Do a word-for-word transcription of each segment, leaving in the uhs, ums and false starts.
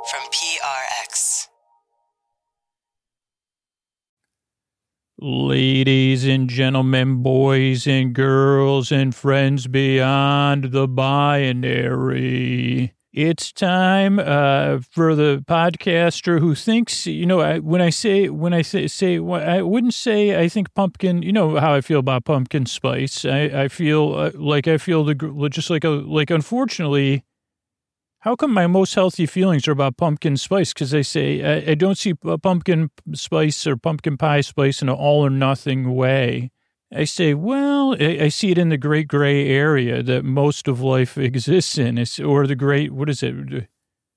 from P R X. Ladies and gentlemen, boys and girls, and friends beyond the binary. It's time uh, for the podcaster who thinks, you know, I, when I say, when I say, say, I wouldn't say I think pumpkin, you know how I feel about pumpkin spice. I, I feel uh, like I feel the, just like, a, like, unfortunately, how come my most healthy feelings are about pumpkin spice? Because I say I, I don't see pumpkin spice or pumpkin pie spice in an all or nothing way. I say, well, I, I see it in the great gray area that most of life exists in, it's, or the great, what is it?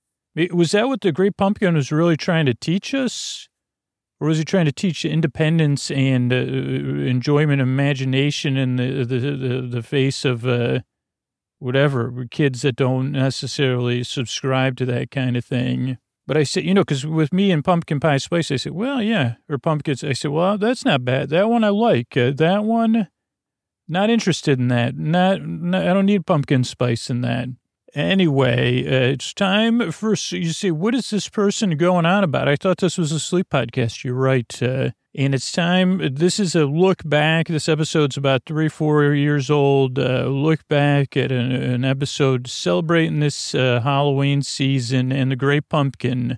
Was that what the great pumpkin was really trying to teach us? Or was he trying to teach independence and uh, enjoyment, imagination in the, the, the, the face of... Uh, whatever, kids that don't necessarily subscribe to that kind of thing. But I say, you know, because with me and pumpkin pie spice, I say, well, yeah, or pumpkins. I say, well, that's not bad. That one I like. Uh, that one, not interested in that. Not, not, I don't need pumpkin spice in that. Anyway, uh, it's time for, you say, what is this person going on about? I thought this was a sleep podcast. You're right. Uh, and it's time, this is a look back. This episode's about three, four years old. Uh, look back at an, an episode celebrating this uh, Halloween season and the great pumpkin,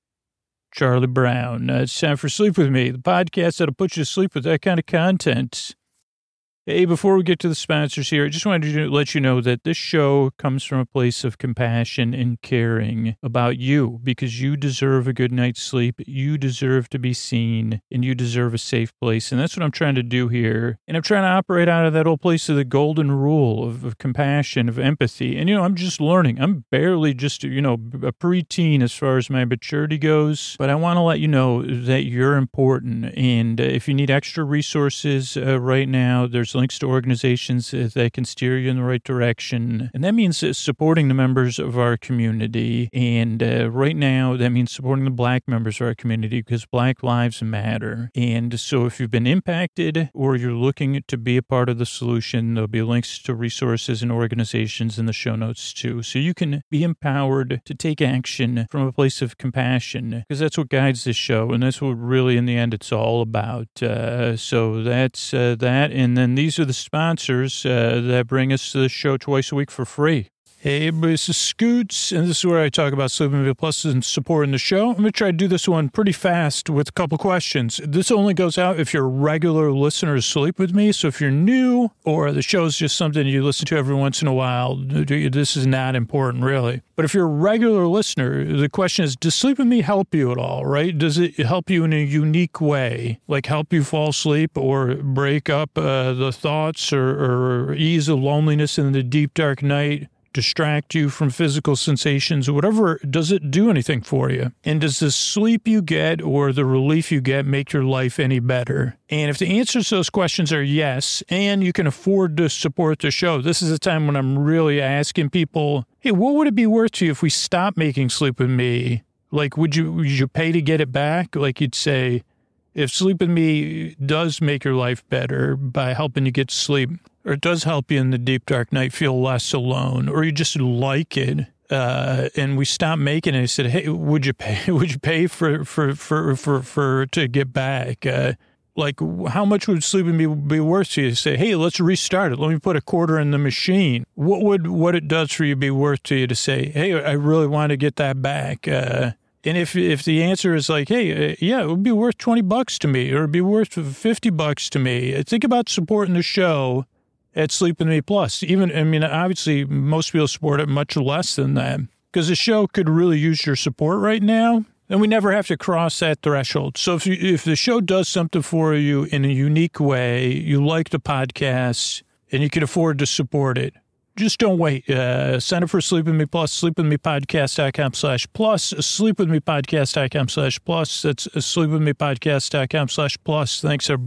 Charlie Brown. Uh, it's time for Sleep With Me, the podcast that'll put you to sleep with that kind of content. Hey, before we get to the sponsors here, I just wanted to let you know that this show comes from a place of compassion and caring about you because you deserve a good night's sleep. You deserve to be seen and you deserve a safe place. And that's what I'm trying to do here. And I'm trying to operate out of that old place of the golden rule of, of compassion, of empathy. And, you know, I'm just learning. I'm barely just, you know, a preteen as far as my maturity goes. But I want to let you know that you're important. And uh, if you need extra resources uh, right now, there's links to organizations that can steer you in the right direction. And that means supporting the members of our community. And uh, right now, that means supporting the Black members of our community because Black lives matter. And so if you've been impacted or you're looking to be a part of the solution, there'll be links to resources and organizations in the show notes too. So you can be empowered to take action from a place of compassion because that's what guides this show. And that's what really, in the end, it's all about. Uh, so that's uh, that. And then these These are the sponsors uh, that bring us to the show twice a week for free. Hey, this is Scoots, and this is where I talk about Sleep With Me Plus and supporting the show. I'm going to try to do this one pretty fast with a couple questions. This only goes out if you're a regular listener to Sleep With Me, so if you're new or the show's just something you listen to every once in a while, this is not important, really. But if you're a regular listener, the question is, does Sleep With Me help you at all, right? Does it help you in a unique way, like help you fall asleep or break up uh, the thoughts or, or ease the loneliness in the deep, dark night? Distract you from physical sensations or whatever, does it do anything for you? And does the sleep you get or the relief you get make your life any better? And if the answers to those questions are yes, and you can afford to support the show, this is a time when I'm really asking people, hey, what would it be worth to you if we stopped making Sleep With Me? Like, would you, would you pay to get it back? Like you'd say, if Sleep With Me does make your life better by helping you get sleep, or it does help you in the deep, dark night feel less alone, or you just like it, uh, and we stopped making it, I said, hey, would you pay, would you pay for, for, for, for, for, to get back? Uh, like, how much would Sleep With Me be worth to you? Say, hey, let's restart it. Let me put a quarter in the machine. What would, what it does for you be worth to you to say, hey, I really want to get that back? Uh, And if if the answer is like, hey, uh, yeah, it would be worth twenty bucks to me, or it'd be worth fifty bucks to me, think about supporting the show at Sleep With Me Plus. Even, I mean, obviously, most people support it much less than that because the show could really use your support right now. And we never have to cross that threshold. So if you, if the show does something for you in a unique way, you like the podcast, and you can afford to support it, just don't wait. Uh, sign up for Sleep With Me Plus, sleepwithmepodcast.com slash plus, sleepwithmepodcast.com slash plus. That's sleepwithmepodcast.com slash plus. Thanks, everybody.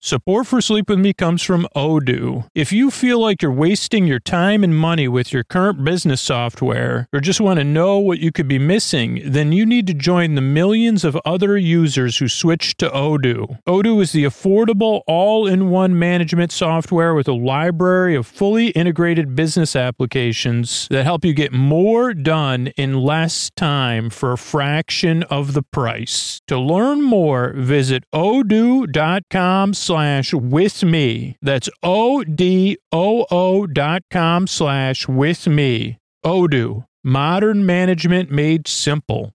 Support for Sleep With Me comes from Odoo. If you feel like you're wasting your time and money with your current business software, or just want to know what you could be missing, then you need to join the millions of other users who switched to Odoo. Odoo is the affordable, all-in-one management software with a library of fully integrated business applications that help you get more done in less time for a fraction of the price. To learn more, visit odoo.com slash with me. That's O-D-O-O dot com slash with me. Odoo, modern management made simple.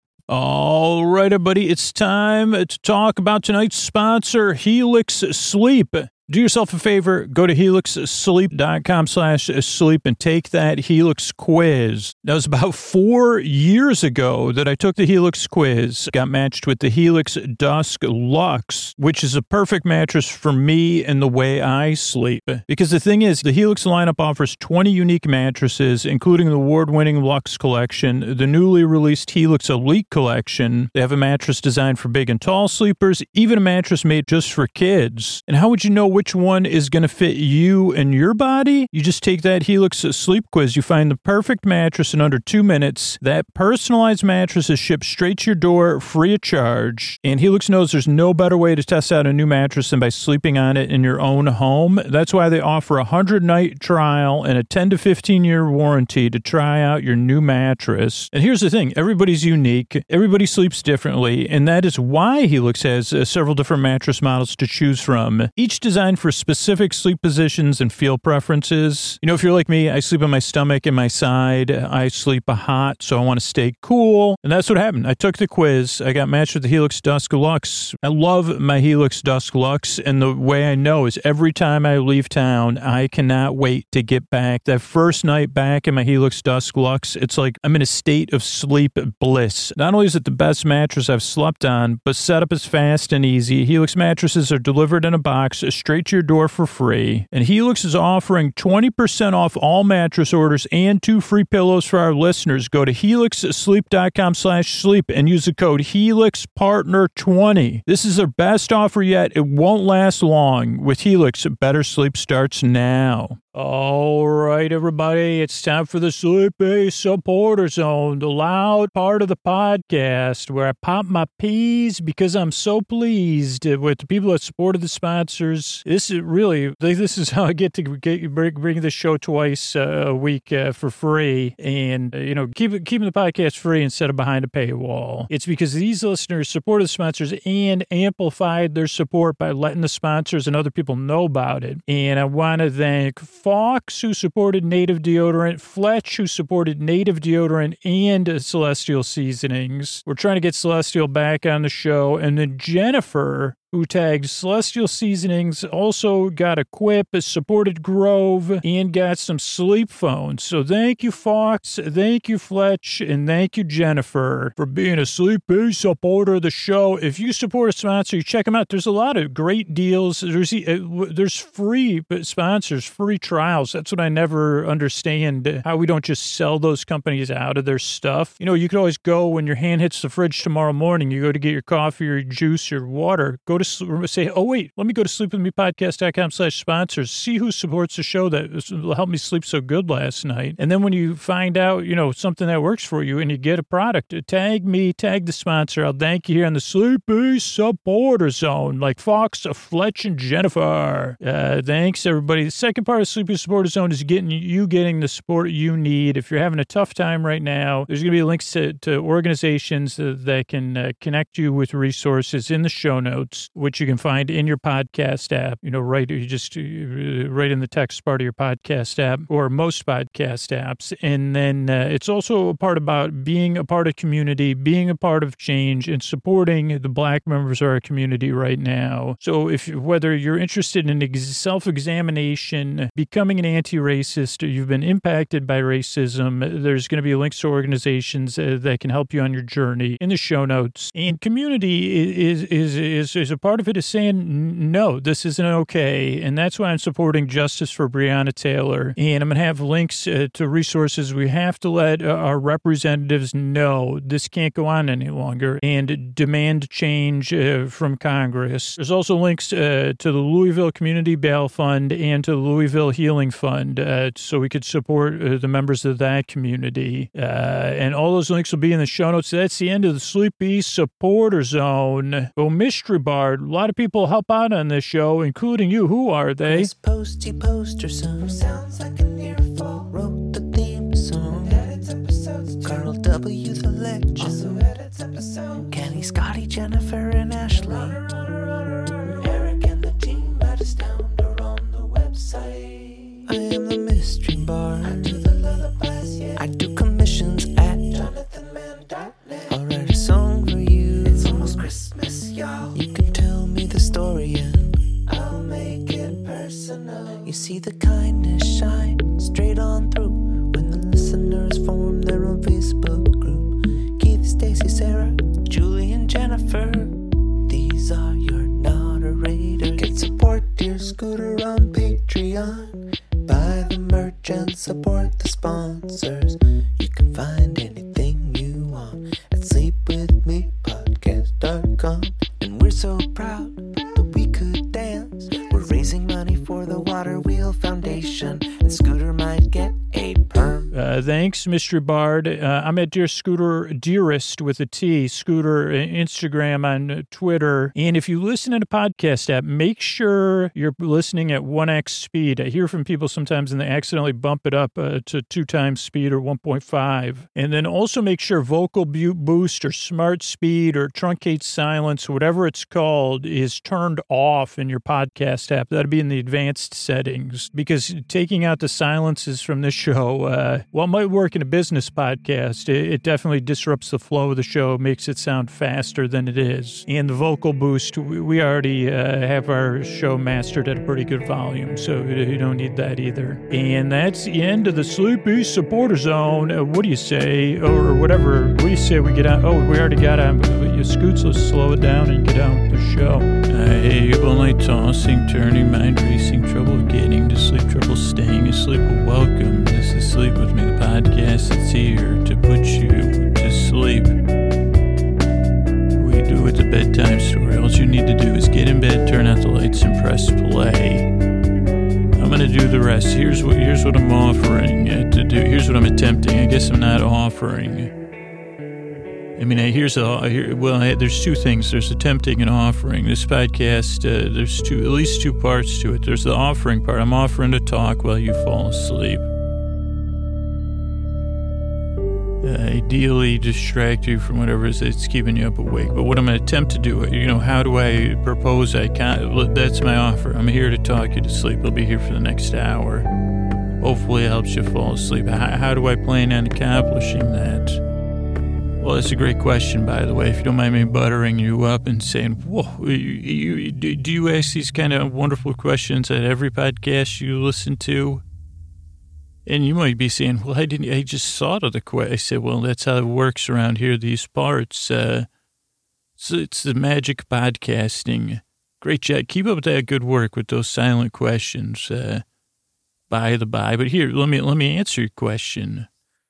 All right, everybody, it's time to talk about tonight's sponsor, Helix Sleep. Do yourself a favor, go to helixsleep.com slash sleep and take that Helix quiz. That was about four years ago that I took the Helix quiz, got matched with the Helix Dusk Luxe, which is a perfect mattress for me and the way I sleep. Because the thing is, the Helix lineup offers twenty unique mattresses, including the award-winning Luxe Collection, the newly released Helix Elite Collection. They have a mattress designed for big and tall sleepers, even a mattress made just for kids. And how would you know which Which one is going to fit you and your body? You just take that Helix Sleep quiz. You find the perfect mattress in under two minutes. That personalized mattress is shipped straight to your door, free of charge. And Helix knows there's no better way to test out a new mattress than by sleeping on it in your own home. That's why they offer a hundred-night trial and a ten to fifteen year warranty to try out your new mattress. And here's the thing. Everybody's unique. Everybody sleeps differently. And that is why Helix has uh, several different mattress models to choose from. Each design for specific sleep positions and feel preferences. You know, if you're like me, I sleep on my stomach and my side. I sleep hot, so I want to stay cool. And that's what happened. I took the quiz. I got matched with the Helix Dusk Luxe. I love my Helix Dusk Luxe, and the way I know is every time I leave town, I cannot wait to get back. That first night back in my Helix Dusk Luxe, it's like I'm in a state of sleep bliss. Not only is it the best mattress I've slept on, but setup is fast and easy. Helix mattresses are delivered in a box straight to your door for free. And Helix is offering twenty percent off all mattress orders and two free pillows for our listeners. Go to helixsleep.com slash sleep and use the code Helix Partner twenty. This is their best offer yet. It won't last long. With Helix, better sleep starts now. All right, everybody, it's time for the Sleepy Supporter Zone, the loud part of the podcast where I pop my peas because I'm so pleased with the people that supported the sponsors. This is really, this is how I get to get, bring, bring the show twice uh, a week uh, for free and, uh, you know, keep keeping the podcast free instead of behind a paywall. It's because these listeners supported the sponsors and amplified their support by letting the sponsors and other people know about it. And I want to thank Fox, who supported Native Deodorant, Fletch, who supported Native Deodorant and uh, Celestial Seasonings. We're trying to get Celestial back on the show. And then Jennifer, who tagged Celestial Seasonings, also got a quip, supported Grove, and got some sleep phones. So thank you, Fox, thank you, Fletch, and thank you, Jennifer, for being a sleepy supporter of the show. If you support a sponsor, you check them out. There's a lot of great deals. There's there's free sponsors, free trials. That's what I never understand, how we don't just sell those companies out of their stuff. You know, you could always go when your hand hits the fridge tomorrow morning, you go to get your coffee or your juice or water, go to say, oh, wait, let me go to sleepwithmepodcast.com slash sponsors, see who supports the show that helped me sleep so good last night. And then when you find out, you know, something that works for you and you get a product, tag me, tag the sponsor. I'll thank you here on the Sleepy Supporter Zone, like Fox, Fletch, and Jennifer. Uh, thanks, everybody. The second part of Sleepy Supporter Zone is getting you getting the support you need. If you're having a tough time right now, there's going to be links to, to organizations that can uh, connect you with resources in the show notes, which you can find in your podcast app, you know, right, you just uh, right in the text part of your podcast app or most podcast apps. And then uh, it's also a part about being a part of community, being a part of change, and supporting the Black members of our community right now. So if whether you're interested in ex- self-examination, becoming an anti-racist, or you've been impacted by racism, there's going to be links to organizations uh, that can help you on your journey in the show notes. And community is is is is a part of it is saying, no, this isn't okay. And that's why I'm supporting Justice for Breonna Taylor. And I'm going to have links uh, to resources. We have to let uh, our representatives know this can't go on any longer and demand change uh, from Congress. There's also links uh, to the Louisville Community Bail Fund and to the Louisville Healing Fund uh, so we could support uh, the members of that community. Uh, and all those links will be in the show notes. That's the end of the Sleepy Supporter Zone. Oh, Mystery Bard. A lot of people help out on this show, including you. Who are they? This posty poster song sounds like an earful. Wrote the theme song. Edits episodes. Carl W. the legend. Also edits episodes. Kenny, Scotty, Jennifer, and Ashley. Runner, runner, runner. Eric and the team at Astound are on the website. I am the Mystery Bard. I do the lullabies, yeah. I do commissions at jonathan mann dot net. I'll write a song for you. It's almost Christmas, y'all. You can tell me the story and I'll make it personal. You see the kindness shine straight on through when the listeners form their own Facebook group. Keith, Stacy, Sarah, Julie, and Jennifer. These are your moderators. Get support Dear Scooter on Patreon. Buy the merch and support the sponsors. You can find anything you want at sleep with me podcast dot com. And we're so proud that we could dance. We're raising money for the Water Wheel Foundation, and Scooter might get a perm. Uh, thanks, Mister Bard. Uh, I'm at Dear Scooter, Dearest with a T, Scooter, uh, Instagram, on Twitter. And if you listen in a podcast app, make sure you're listening at one x speed. I hear from people sometimes and they accidentally bump it up uh, to two times speed or one point five. And then also make sure Vocal Boost or Smart Speed or Truncate Silence, whatever it's called, is turned off in your podcast app. That'll be in the advanced settings, because taking out the silences from this show, uh, well, it might work in a business podcast. It, it definitely disrupts the flow of the show, makes it sound faster than it is. And the Vocal Boost, we, we already uh, have our show mastered at a pretty good volume, so you don't need that either. And that's the end of the Sleepy Supporter Zone. Uh, what do you say? Or, or whatever. What do you say we get out? Oh, we already got on. You scoots, let's slow it down and get on with the show. I hate all night tossing, turning, mind racing, trouble getting to sleep, trouble staying asleep. Well, welcome. This is Sleep With Me, the podcast that's here to put you to sleep. We do it the bedtime story. All you need to do is get in bed, turn out the lights, and press play. I'm going to do the rest. Here's what here's what I'm offering uh, to do. Here's what I'm attempting. I guess I'm not offering. I mean, here's a, here, well, there's two things. There's attempting and offering. This podcast, uh, there's two, at least two parts to it. There's the offering part. I'm offering to talk while you fall asleep. Uh, ideally, distract you from whatever it is that's keeping you up awake. But what I'm going to attempt to do, you know, how do I propose I can't, that's my offer. I'm here to talk you to sleep. I'll be here for the next hour. Hopefully it helps you fall asleep. How, how do I plan on accomplishing that? Well, that's a great question, by the way. If you don't mind me buttering you up and saying, whoa, you, you, do you ask these kind of wonderful questions at every podcast you listen to? And you might be saying, well, I didn't, I just thought of the question. I said, well, that's how it works around here, these parts. Uh, so it's the magic of podcasting. Great job. Keep up that good work with those silent questions, uh, by the by. But here, let me, let me answer your question.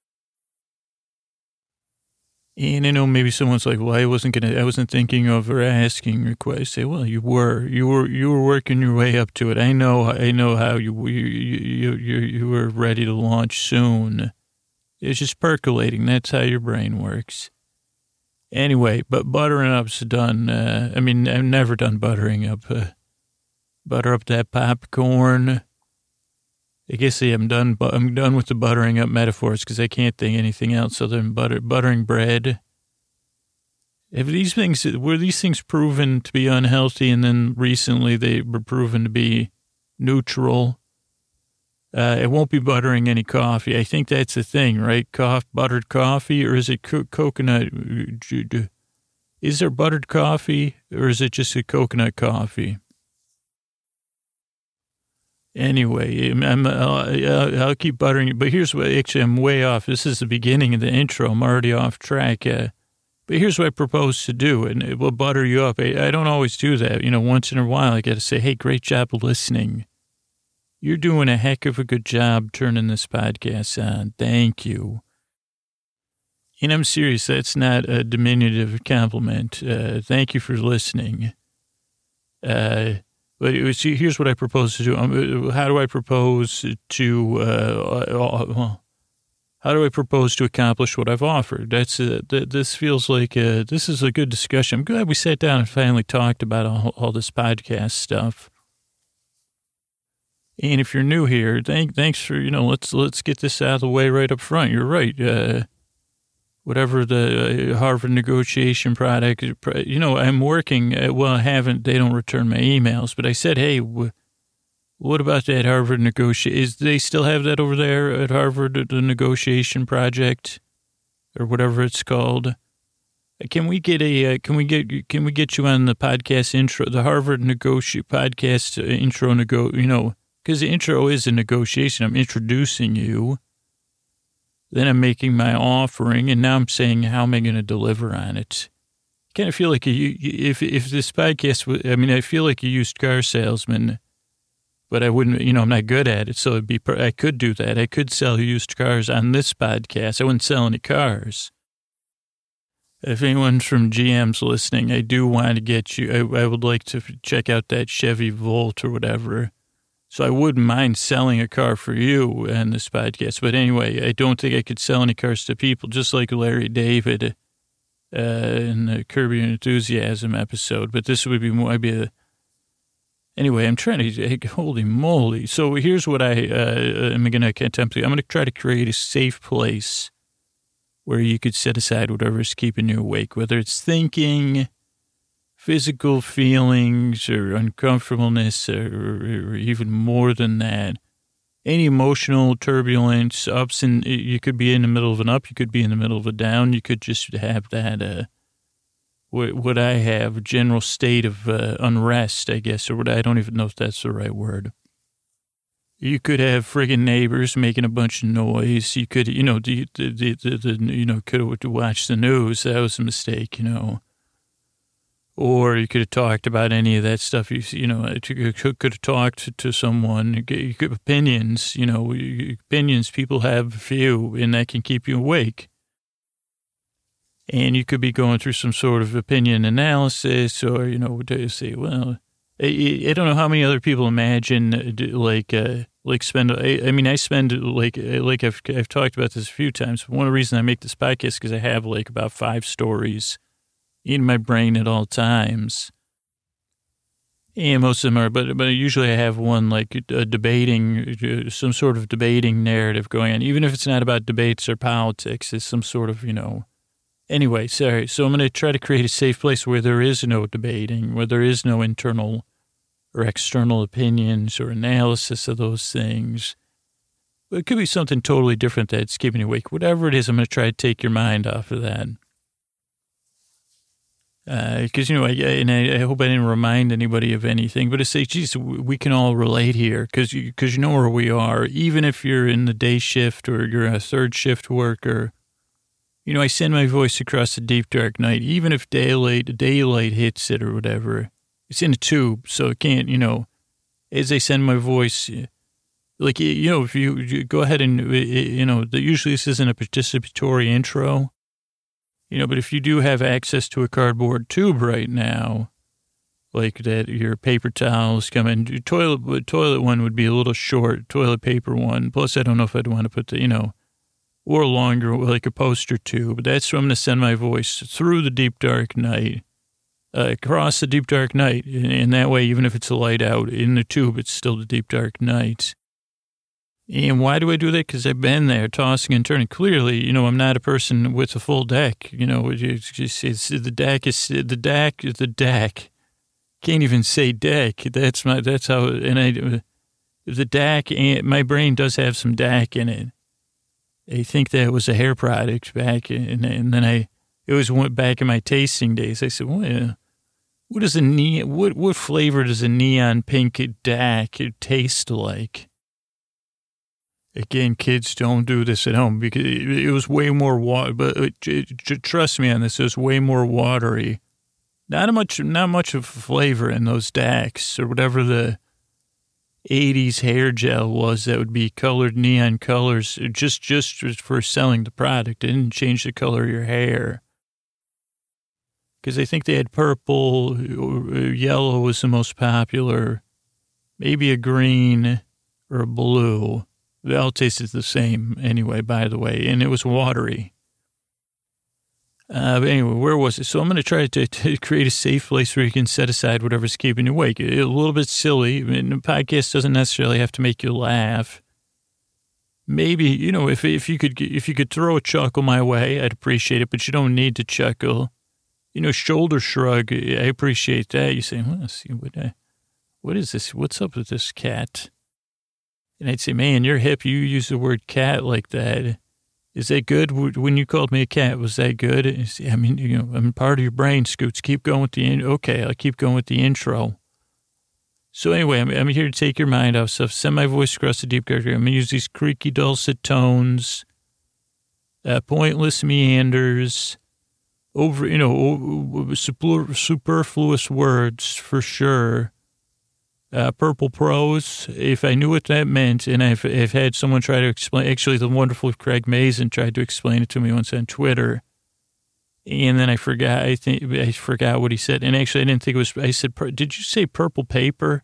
And I know maybe someone's like, well, I wasn't going to, I wasn't thinking of or asking your question. Say, well, you were, you were, you were working your way up to it. I know, I know how you, you, you, you, you were ready to launch soon. It's just percolating. That's how your brain works. Anyway, but buttering up's done. Uh, I mean, I've never done buttering up. Uh, butter up that popcorn. I guess I'm done, but I'm done with the buttering up metaphors because I can't think anything else other than butter, buttering bread. Have these things, were these things proven to be unhealthy and then recently they were proven to be neutral? Uh, it won't be buttering any coffee. I think that's the thing, right? Coff, buttered coffee, or is it co- coconut? Is there buttered coffee or is it just a coconut coffee? Anyway, I'm, I'll, I'll keep buttering it. But here's what, actually, I'm way off. This is the beginning of the intro. I'm already off track. Uh, But here's what I propose to do, and it will butter you up. I, I don't always do that. You know, once in a while, I got to say, hey, great job listening. You're doing a heck of a good job turning this podcast on. Thank you. And I'm serious. That's not a diminutive compliment. Uh, thank you for listening. Uh, but it was, here's what I propose to do. Um, how do I propose to, uh, uh, well, how do I propose to accomplish what I've offered? That's uh, th- this feels like uh, this is a good discussion. I'm glad we sat down and finally talked about all, all this podcast stuff. And if you're new here, thank, thanks for, you know, let's let's get this out of the way right up front. You're right. Uh, whatever the Harvard negotiation product, you know, I'm working. Uh, well, I haven't. They don't return my emails, but I said, hey. W- What about that Harvard negotiation? Is they still have that over there at Harvard, the negotiation project, or whatever it's called? Can we get a? Uh, can we get? Can we get you on the podcast intro, the Harvard negotiation podcast intro? Nego, you know, because the intro is a negotiation. I'm introducing you. Then I'm making my offering, and now I'm saying how am I going to deliver on it? I kind of feel like you, if if this podcast, I mean, I feel like a used car salesman. But I wouldn't, you know, I'm not good at it, so it'd be, I could do that. I could sell used cars on this podcast. I wouldn't sell any cars. If anyone's from G M's listening, I do want to get you, I, I would like to check out that Chevy Volt or whatever. So I wouldn't mind selling a car for you on this podcast. But anyway, I don't think I could sell any cars to people, just like Larry David uh, in the Curb Your Enthusiasm episode. But this would be more, I'd be a, Anyway, I'm trying to, holy moly. So here's what I uh, am going to attempt to, I'm going to try to create a safe place where you could set aside whatever's keeping you awake, whether it's thinking, physical feelings, or uncomfortableness, or, or even more than that. Any emotional turbulence, ups and, you could be in the middle of an up, you could be in the middle of a down, you could just have that, uh, what I have, a general state of uh, unrest, I guess, or what I don't even know if that's the right word. You could have friggin' neighbors making a bunch of noise. You could, you know, the, the, the, the, the you know, could have watched the news. That was a mistake, you know. Or you could have talked about any of that stuff. You, you know, you could have talked to someone. You could, opinions, you know, opinions people have few, and that can keep you awake. And you could be going through some sort of opinion analysis, or, you know, to say, well, I, I don't know how many other people imagine, like, uh, like spend, I, I mean, I spend, like, like I've, I've talked about this a few times. One of the reasons I make this podcast is because I have, like, about five stories in my brain at all times. And most of them are, but, but usually I have one, like, a debating, some sort of debating narrative going on, even if it's not about debates or politics. It's some sort of, you know, anyway, sorry. So I'm going to try to create a safe place where there is no debating, where there is no internal or external opinions or analysis of those things. But it could be something totally different that's keeping you awake. Whatever it is, I'm going to try to take your mind off of that. Because, uh, you know, I, and I, I hope I didn't remind anybody of anything, but to say, geez, we can all relate here because you, cause you know where we are. Even if you're in the day shift or you're a third shift worker, you know, I send my voice across the deep, dark night, even if daylight, daylight hits it or whatever. It's in a tube, so it can't, you know, as I send my voice, like, you know, if you, you go ahead and, you know, usually this isn't a participatory intro, you know, but if you do have access to a cardboard tube right now, like that, your paper towels come in, toilet, toilet one would be a little short, toilet paper one. Plus, I don't know if I'd want to put the, you know, or longer, like a poster tube. That's where I'm going to send my voice through the deep, dark night, uh, across the deep, dark night. And, and that way, even if it's a light out in the tube, it's still the deep, dark night. And why do I do that? Because I've been there tossing and turning. Clearly, you know, I'm not a person with a full deck. You know, it's just, it's, the deck is, the deck is the deck. Can't even say deck. That's my, that's how, and I, the deck, and my brain does have some D A C in it. I think that was a hair product back, and, and then I, it was went back in my tasting days. I said, well, what does a ne- what what flavor does a neon pink D A C taste like? Again, kids, don't do this at home because it, it was way more water. But it, it, it, trust me on this, it was way more watery. Not much, not much of flavor in those Dax or whatever the eighties hair gel was that would be colored neon colors, just just for selling the product. It didn't change the color of your hair. Because I think they had purple, yellow was the most popular, maybe a green or a blue. They all tasted the same anyway, by the way, and it was watery. Uh, but anyway, where was it? So I'm going to try to, to create a safe place where you can set aside whatever's keeping you awake. A little bit silly. I mean, the podcast doesn't necessarily have to make you laugh. Maybe, you know, if if you could if you could throw a chuckle my way, I'd appreciate it, but you don't need to chuckle. You know, shoulder shrug, I appreciate that. You say, well, let's see, what, uh, what is this? What's up with this cat? And I'd say, man, you're hip. You use the word cat like that. Is that good? When you called me a cat, was that good? I mean, you know, I'm part of your brain, Scoots. Keep going with the, in- okay, I'll keep going with the intro. So anyway, I'm, I'm here to take your mind off stuff. Send my voice across the deep dark. I'm going to use these creaky, dulcet tones, uh, pointless meanders, over, you know, super, superfluous words for sure. Uh, purple prose, if I knew what that meant, and I've, I've had someone try to explain, actually the wonderful Craig Mazin tried to explain it to me once on Twitter, and then I forgot, I think, I forgot what he said, and actually I didn't think it was, I said, did you say purple paper?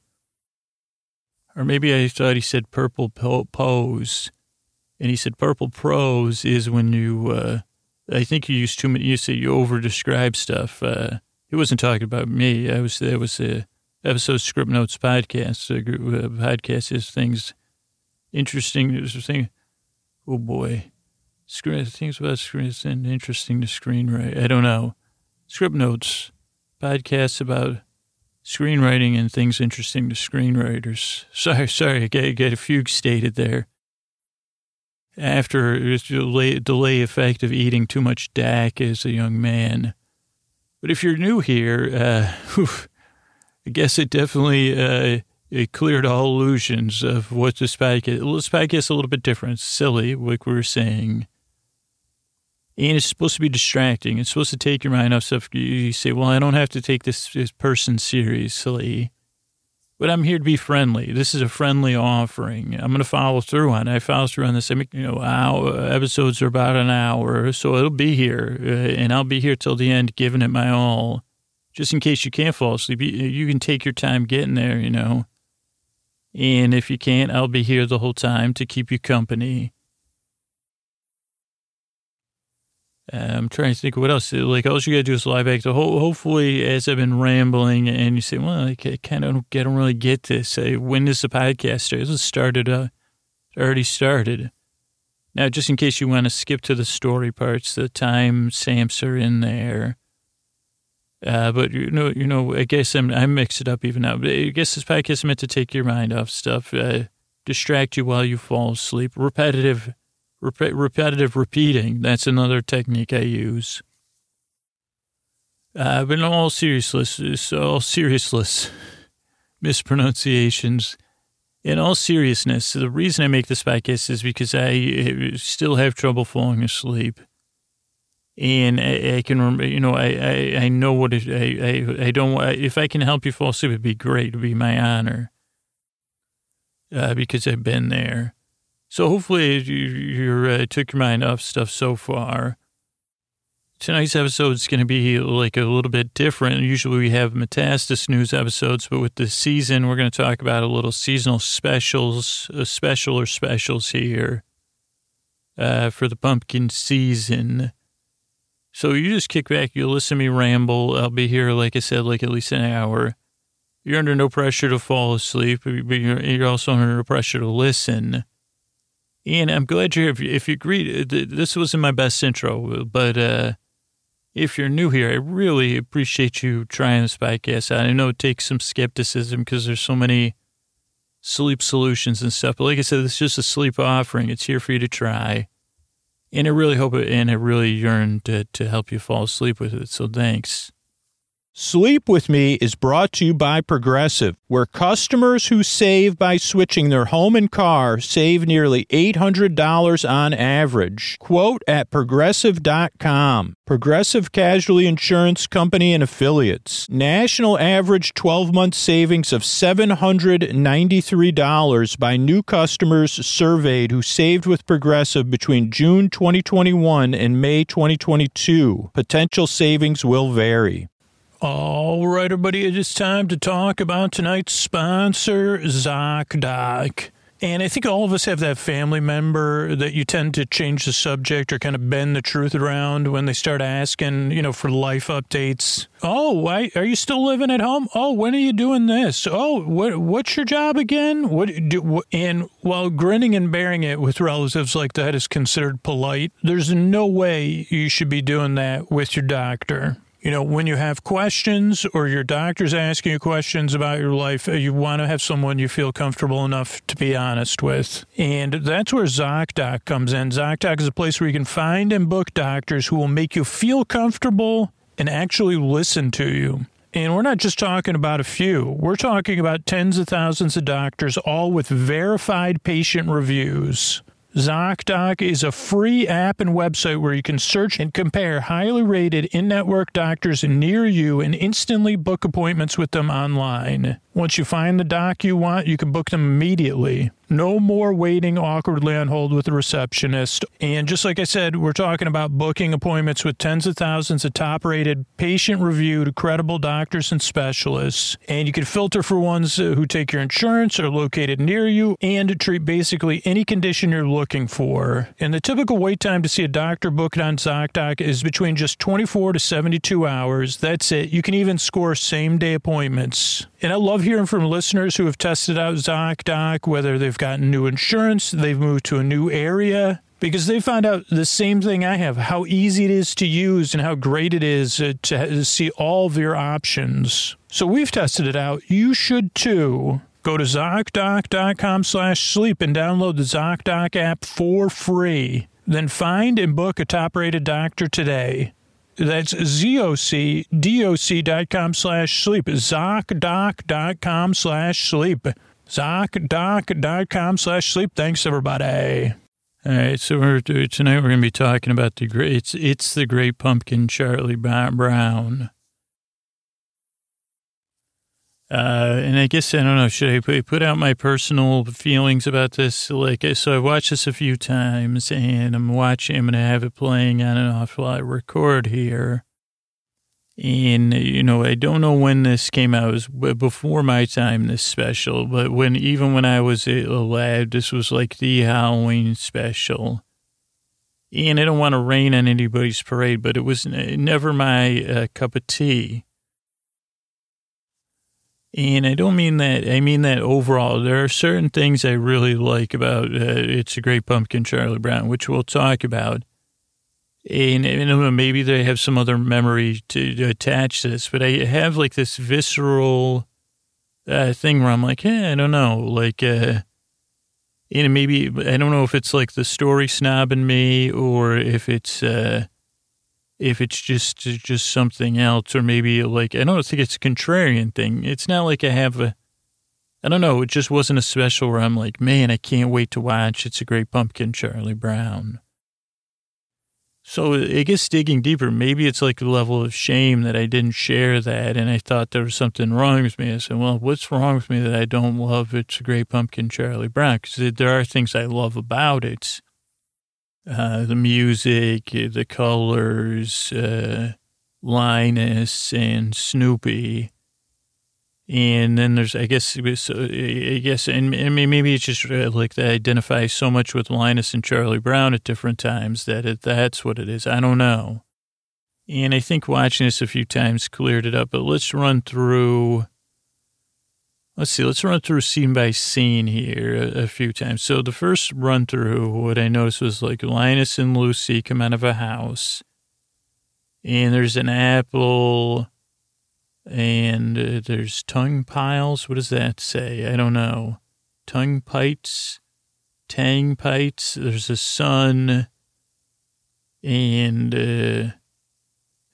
Or maybe I thought he said purple po- pose, and he said purple prose is when you, uh, I think you use too many, you say you over-describe stuff. Uh, he wasn't talking about me, I was, that was a, episode Script Notes podcast. Uh, podcast is things interesting. Thing, oh boy, screen things about screen and interesting to screenwrite. I don't know. Script Notes podcasts about screenwriting and things interesting to screenwriters. Sorry, sorry, I get, get a fugue stated there. After a delay, delay effect of eating too much D A C as a young man. But if you're new here, uh, whew, I guess it definitely uh, it cleared all illusions of what this podcast. This podcast is a little bit different. It's silly, like we were saying. And it's supposed to be distracting. It's supposed to take your mind off stuff. You say, well, I don't have to take this, this person seriously. But I'm here to be friendly. This is a friendly offering. I'm going to follow through on it. I follow through on this. I mean, you know, hour, episodes are about an hour, so it'll be here. Uh, and I'll be here till the end, giving it my all. Just in case you can't fall asleep, you can take your time getting there, you know. And if you can't, I'll be here the whole time to keep you company. Uh, I'm trying to think of what else. Like, all you got to do is lie back. So ho- hopefully, as I've been rambling and you say, well, I kind of don't, I don't really get this. I, when does the podcast start? It started, uh, it already started. Now, just in case you want to skip to the story parts, the time stamps are in there. Uh, but, you know, you know, I guess I'm, I mix it up even now. But I guess this podcast is meant to take your mind off stuff, uh, distract you while you fall asleep. Repetitive, rep- repetitive repeating. That's another technique I use. Uh, but in all seriousness, all seriousness, mispronunciations, in all seriousness, the reason I make this podcast is because I still have trouble falling asleep. And I, I can remember, you know, I, I, I know what it, I, I, I don't, if I can help you fall asleep, it'd be great. It'd be my honor. Uh, because I've been there. So hopefully you, you uh, took your mind off stuff so far. Tonight's episode is going to be like a little bit different. Usually we have Metastasis news episodes, but with the season, we're going to talk about a little seasonal specials, uh, special or specials here uh, for the pumpkin season. So you just kick back, you listen to me ramble. I'll be here, like I said, like at least an hour. You're under no pressure to fall asleep, but you're, you're also under no pressure to listen. And I'm glad you're here. If you agree, this wasn't my best intro, but uh, if you're new here, I really appreciate you trying this podcast out. I know it takes some skepticism because there's so many sleep solutions and stuff. But like I said, it's just a sleep offering. It's here for you to try. And I really hope it, and I really yearn to, to help you fall asleep with it. So thanks. Sleep With Me is brought to you by Progressive, where customers who save by switching their home and car save nearly eight hundred dollars on average. Quote at progressive dot com. Progressive Casualty Insurance Company and Affiliates. National average twelve-month savings of seven hundred ninety-three dollars by new customers surveyed who saved with Progressive between June twenty twenty-one and May twenty twenty-two. Potential savings will vary. All right, everybody, it is time to talk about tonight's sponsor, ZocDoc. And I think all of us have that family member that you tend to change the subject or kind of bend the truth around when they start asking, you know, for life updates. Oh, why, are you still living at home? Oh, when are you doing this? Oh, what, what's your job again? What do, what, and while grinning and bearing it with relatives like that is considered polite, there's no way you should be doing that with your doctor. You know, when you have questions or your doctor's asking you questions about your life, you want to have someone you feel comfortable enough to be honest with. And that's where ZocDoc comes in. ZocDoc is a place where you can find and book doctors who will make you feel comfortable and actually listen to you. And we're not just talking about a few. We're talking about tens of thousands of doctors, all with verified patient reviews. ZocDoc is a free app and website where you can search and compare highly rated in-network doctors near you and instantly book appointments with them online. Once you find the doc you want, you can book them immediately. No more waiting awkwardly on hold with a receptionist. And just like I said, we're talking about booking appointments with tens of thousands of top-rated, patient-reviewed, credible doctors and specialists. And you can filter for ones who take your insurance, are located near you, and treat basically any condition you're looking for. And the typical wait time to see a doctor booked on ZocDoc is between just twenty-four to seventy-two hours. That's it. You can even score same-day appointments. And I love hearing from listeners who have tested out ZocDoc, whether they've gotten new insurance, they've moved to a new area, because they found out the same thing I have, how easy it is to use and how great it is uh, to see all of your options. So we've tested it out. You should too. Go to ZocDoc.com slash sleep and download the ZocDoc app for free. Then find and book a top-rated doctor today. That's Z-O-C-D-O-C dot com slash sleep. ZocDoc.com slash sleep. ZocDoc.com slash sleep. Thanks, everybody. All right, so we're, tonight we're going to be talking about the great, it's, it's the Great Pumpkin, Charlie Brown. Uh, and I guess, I don't know, should I put, put out my personal feelings about this? Like, so I've watched this a few times, and I'm watching, I'm going to have it playing on and off while I record here. And, you know, I don't know when this came out. It was before my time, this special, but when, even when I was a lad, this was like the Halloween special. And I don't want to rain on anybody's parade, but it was never my uh, cup of tea. And I don't mean that, I mean that overall, there are certain things I really like about uh, It's a Great Pumpkin, Charlie Brown, which we'll talk about. And, and maybe they have some other memory to, to attach to this, but I have like this visceral uh, thing where I'm like, hey, I don't know, like, uh, and maybe, I don't know if it's like the story snob in me or if it's, uh, if it's just just something else, or maybe like, I don't think it's a contrarian thing. It's not like I have a, I don't know, it just wasn't a special where I'm like, man, I can't wait to watch It's a Great Pumpkin, Charlie Brown. So I guess digging deeper, maybe it's like a level of shame that I didn't share that, and I thought there was something wrong with me. I said, well, what's wrong with me that I don't love It's a Great Pumpkin, Charlie Brown? Because there are things I love about it. Uh, the music, the colors, uh, Linus and Snoopy. And then there's, I guess, I guess, and I mean, maybe it's just like they identify so much with Linus and Charlie Brown at different times that it, that's what it is. I don't know. And I think watching this a few times cleared it up, but let's run through, let's see, let's run through scene by scene here a, a few times. So the first run through, what I noticed was like Linus and Lucy come out of a house, and there's an apple, and uh, there's tongue piles. What does that say? I don't know. Tongue pites, tang pites. There's a sun, and uh,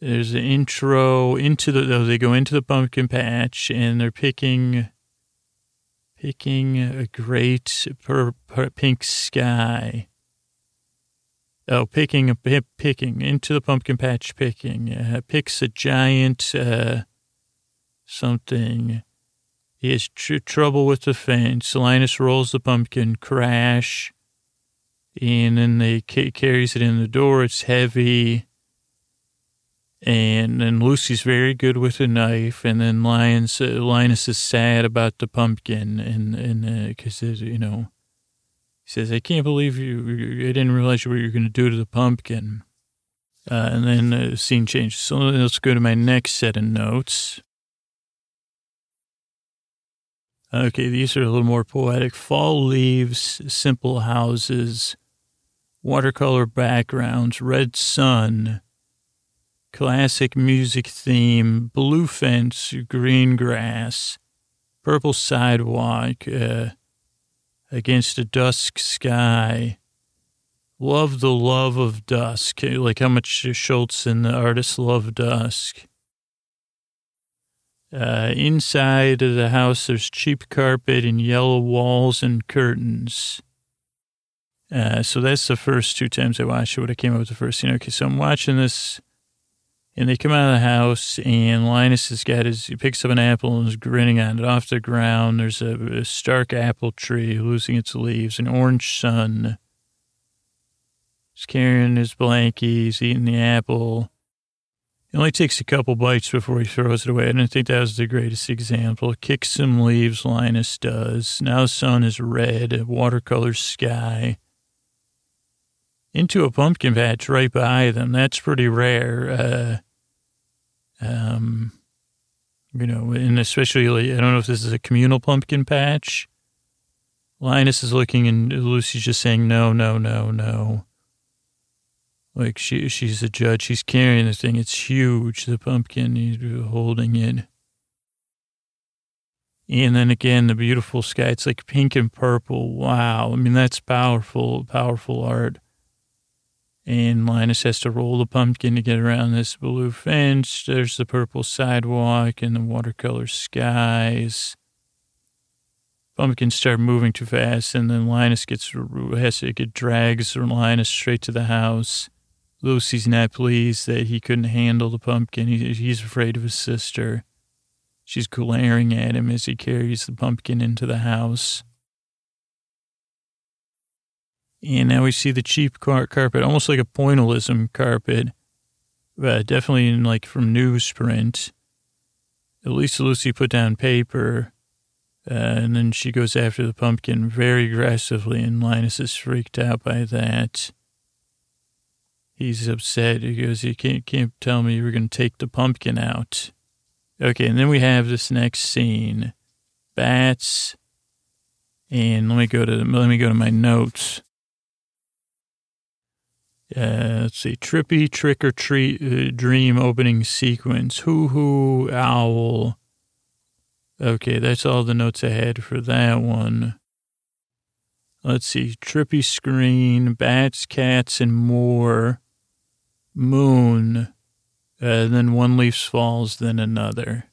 There's an intro into the, though they go into the pumpkin patch and they're picking, picking a great per, per, pink sky. Oh, picking, a picking into the pumpkin patch, picking, uh, picks a giant, uh, something. He has tr- trouble with the fence. Linus rolls the pumpkin, crash. And then they ca- carries it in the door. It's heavy. And then Lucy's very good with a knife. And then Linus, uh, Linus is sad about the pumpkin. And, and, uh, cause, you know, he says, I can't believe you, I didn't realize what you were going to do to the pumpkin. Uh, and then the scene changes. So let's go to my next set of notes. Okay, these are a little more poetic. Fall leaves, simple houses, watercolor backgrounds, red sun, classic music theme, blue fence, green grass, purple sidewalk, uh, against a dusk sky. Love the love of dusk. Like how much Schultz and the artist love dusk. Uh, inside of the house, there's cheap carpet and yellow walls and curtains. Uh, so that's the first two times I watched it when I came up with the first scene. Okay, so I'm watching this, and they come out of the house, and Linus has got his, he picks up an apple and is grinning on it off the ground. There's a, a stark apple tree losing its leaves, an orange sun. He's carrying his blankie, he's eating the apple. He only takes a couple bites before he throws it away. I didn't think that was the greatest example. Kicks some leaves, Linus does. Now the sun is red, a watercolor sky. Into a pumpkin patch right by them. That's pretty rare. Uh, um, you know, and especially, I don't know if this is a communal pumpkin patch. Linus is looking and Lucy's just saying, no, no, no, no. Like she, she's a judge. She's carrying the thing. It's huge. The pumpkin, he's holding it. And then again, the beautiful sky. It's like pink and purple. Wow. I mean, that's powerful, powerful art. And Linus has to roll the pumpkin to get around this blue fence. There's the purple sidewalk and the watercolor skies. Pumpkins start moving too fast, and then Linus gets has to get drags Linus straight to the house. Lucy's not pleased that he couldn't handle the pumpkin. He, he's afraid of his sister. She's glaring at him as he carries the pumpkin into the house. And now we see the cheap car- carpet, almost like a pointillism carpet, uh, definitely in like from newsprint. At least Lucy put down paper, uh, and then she goes after the pumpkin very aggressively, and Linus is freaked out by that. He's upset. He goes, you can't, can't tell me you were going to take the pumpkin out. Okay, and then we have this next scene. Bats. And let me go to, let me go to my notes. Uh, let's see, trippy trick or treat uh, dream opening sequence. Hoo hoo owl. Okay, that's all the notes I had for that one. Let's see, trippy screen, bats, cats, and more. Moon. Uh, then one leaf falls, then another.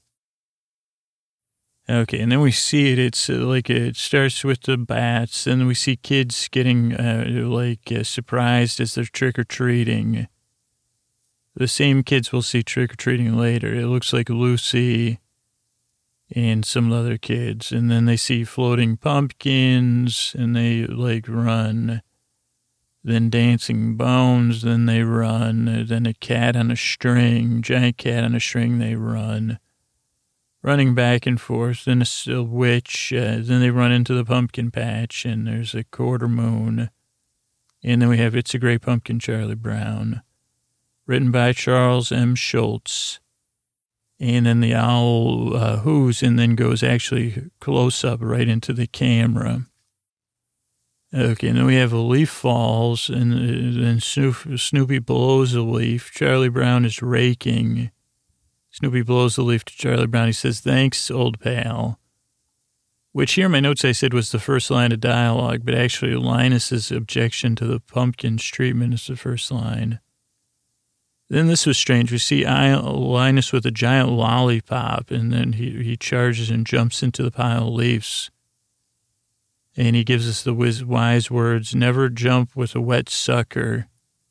Okay, and then we see it. It's uh, like it starts with the bats, and we see kids getting uh, like uh, surprised as they're trick-or-treating. The same kids we'll see trick-or-treating later. It looks like Lucy and some other kids. And then they see floating pumpkins, and they like run. Then dancing bones, then they run. Then a cat on a string, giant cat on a string, they run. Running back and forth, then a, a witch, uh, then they run into the pumpkin patch, and there's a quarter moon. And then we have It's a Great Pumpkin, Charlie Brown, written by Charles M. Schultz. And then the owl uh, whoos and then goes actually close up right into the camera. Okay, and then we have a leaf falls, and then Snoopy blows a leaf. Charlie Brown is raking. Snoopy blows the leaf to Charlie Brown. He says, thanks, old pal. Which here in my notes I said was the first line of dialogue, but actually Linus's objection to the pumpkin's treatment is the first line. Then this was strange. We see Linus with a giant lollipop, and then he, he charges and jumps into the pile of leaves. And he gives us the wise words, never jump with a wet sucker.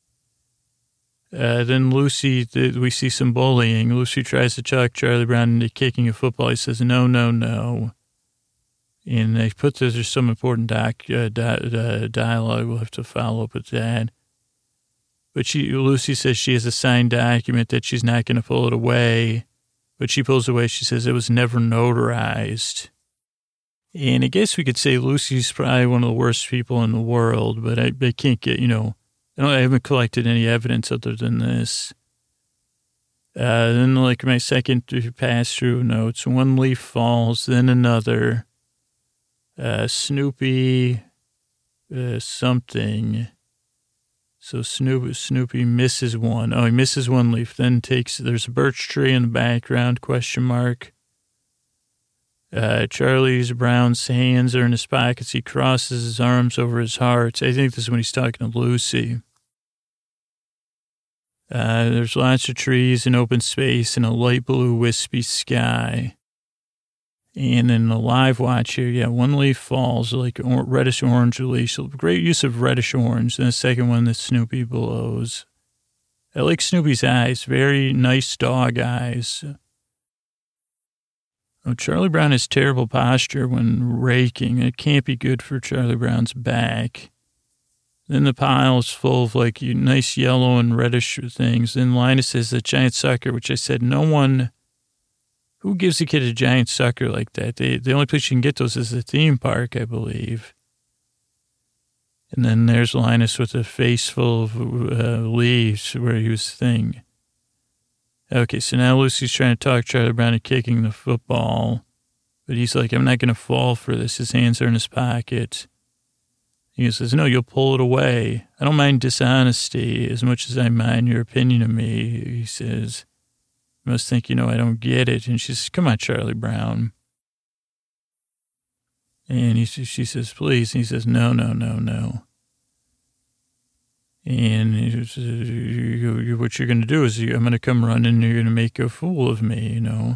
Uh, then Lucy, we see some bullying. Lucy tries to talk Charlie Brown into kicking a football. He says, no, no, no. And they put this, there's some important doc, uh, di- uh, dialogue. We'll have to follow up with that. But she, Lucy says she has a signed document that she's not going to pull it away. But she pulls away. She says it was never notarized. And I guess we could say Lucy's probably one of the worst people in the world, but I, I can't get, you know, I, don't, I haven't collected any evidence other than this. Uh, then, like, my second pass-through notes, one leaf falls, then another. Uh, Snoopy, uh, something. So Snoopy, Snoopy misses one. Oh, he misses one leaf, then takes, there's a birch tree in the background, question mark. Uh, Charlie Brown's hands are in his pockets. He crosses his arms over his heart. I think this is when he's talking to Lucy. Uh, there's lots of trees and open space and a light blue wispy sky. And in the live watch here, yeah, one leaf falls, like or- reddish orange leaf. So great use of reddish orange. And the second one that Snoopy blows. I like Snoopy's eyes. Very nice dog eyes. Oh, Charlie Brown has terrible posture when raking. It can't be good for Charlie Brown's back. Then the pile is full of like nice yellow and reddish things. Then Linus has a giant sucker, which I said no one, who gives a kid a giant sucker like that? They, the only place you can get those is the theme park, I believe. And then there's Linus with a face full of uh, leaves where he was thing. Okay, so now Lucy's trying to talk Charlie Brown into kicking the football. But he's like, I'm not going to fall for this. His hands are in his pocket. He says, no, you'll pull it away. I don't mind dishonesty as much as I mind your opinion of me. He says, you must think, you know, I don't get it. And she says, come on, Charlie Brown. And he, she says, please. And he says, no, no, no, no. And he says, you, you, what you're going to do is you, I'm going to come running and you're going to make a fool of me, you know.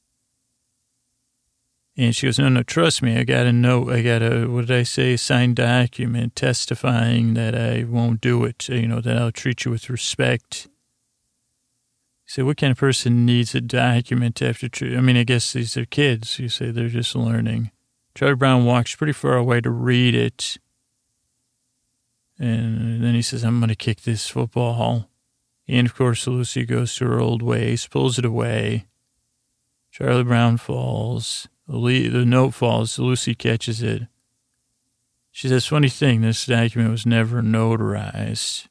And she goes, no, no, trust me. I got a note. I got a, what did I say, signed document testifying that I won't do it, you know, that I'll treat you with respect. You say, what kind of person needs a document after, I mean, I guess these are kids. You say they're just learning. Charlie Brown walks pretty far away to read it. And then he says, I'm going to kick this football. And, of course, Lucy goes to her old ways, pulls it away. Charlie Brown falls. The, the note falls. Lucy catches it. She says, funny thing, this document was never notarized.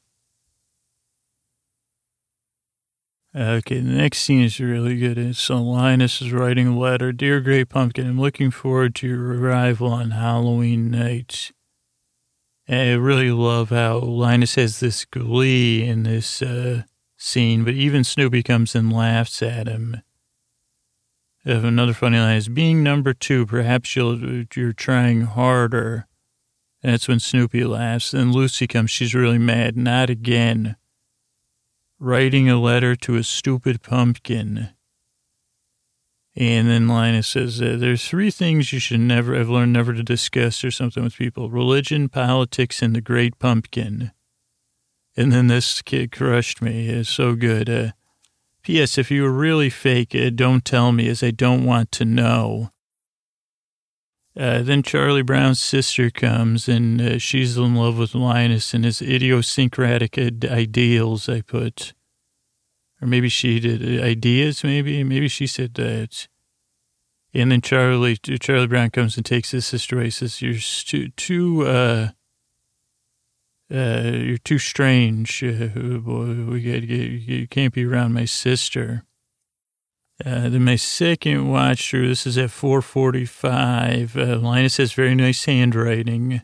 Okay, the next scene is really good. So Linus is writing a letter. Dear Great Pumpkin, I'm looking forward to your arrival on Halloween night. I really love how Linus has this glee in this uh, scene, but even Snoopy comes and laughs at him. Another funny line is, being number two, perhaps you'll, you're trying harder. And that's when Snoopy laughs. Then Lucy comes, she's really mad. Not again. Writing a letter to a stupid pumpkin. And then Linus says, uh, there's three things you should never, I've learned never to discuss or something with people. Religion, politics, and the great pumpkin. And then this kid crushed me. It's so good. Uh, P S. If you were really fake, uh, don't tell me, as I don't want to know. Uh, then Charlie Brown's sister comes, and uh, she's in love with Linus and his idiosyncratic ideals, I put. Or maybe she did. Ideas, maybe? Maybe she said that. And then Charlie Charlie Brown comes and takes his sister away. He says, you're too, too uh, uh, you're too strange. Uh, boy, we gotta get, you can't be around my sister. Uh, then my second watch through, this is at four forty-five. Uh, Linus has very nice handwriting.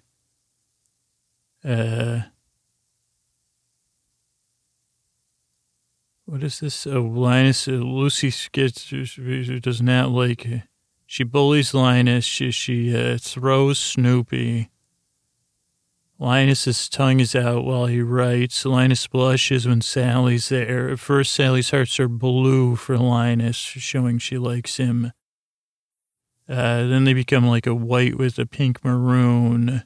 Uh, what is this? Oh, Linus, uh, Lucy gets, does not like, she bullies Linus. She, she uh, throws Snoopy. Linus's tongue is out while he writes. Linus blushes when Sally's there. At first, Sally's hearts are blue for Linus, showing she likes him. Uh, then they become like a white with a pink maroon.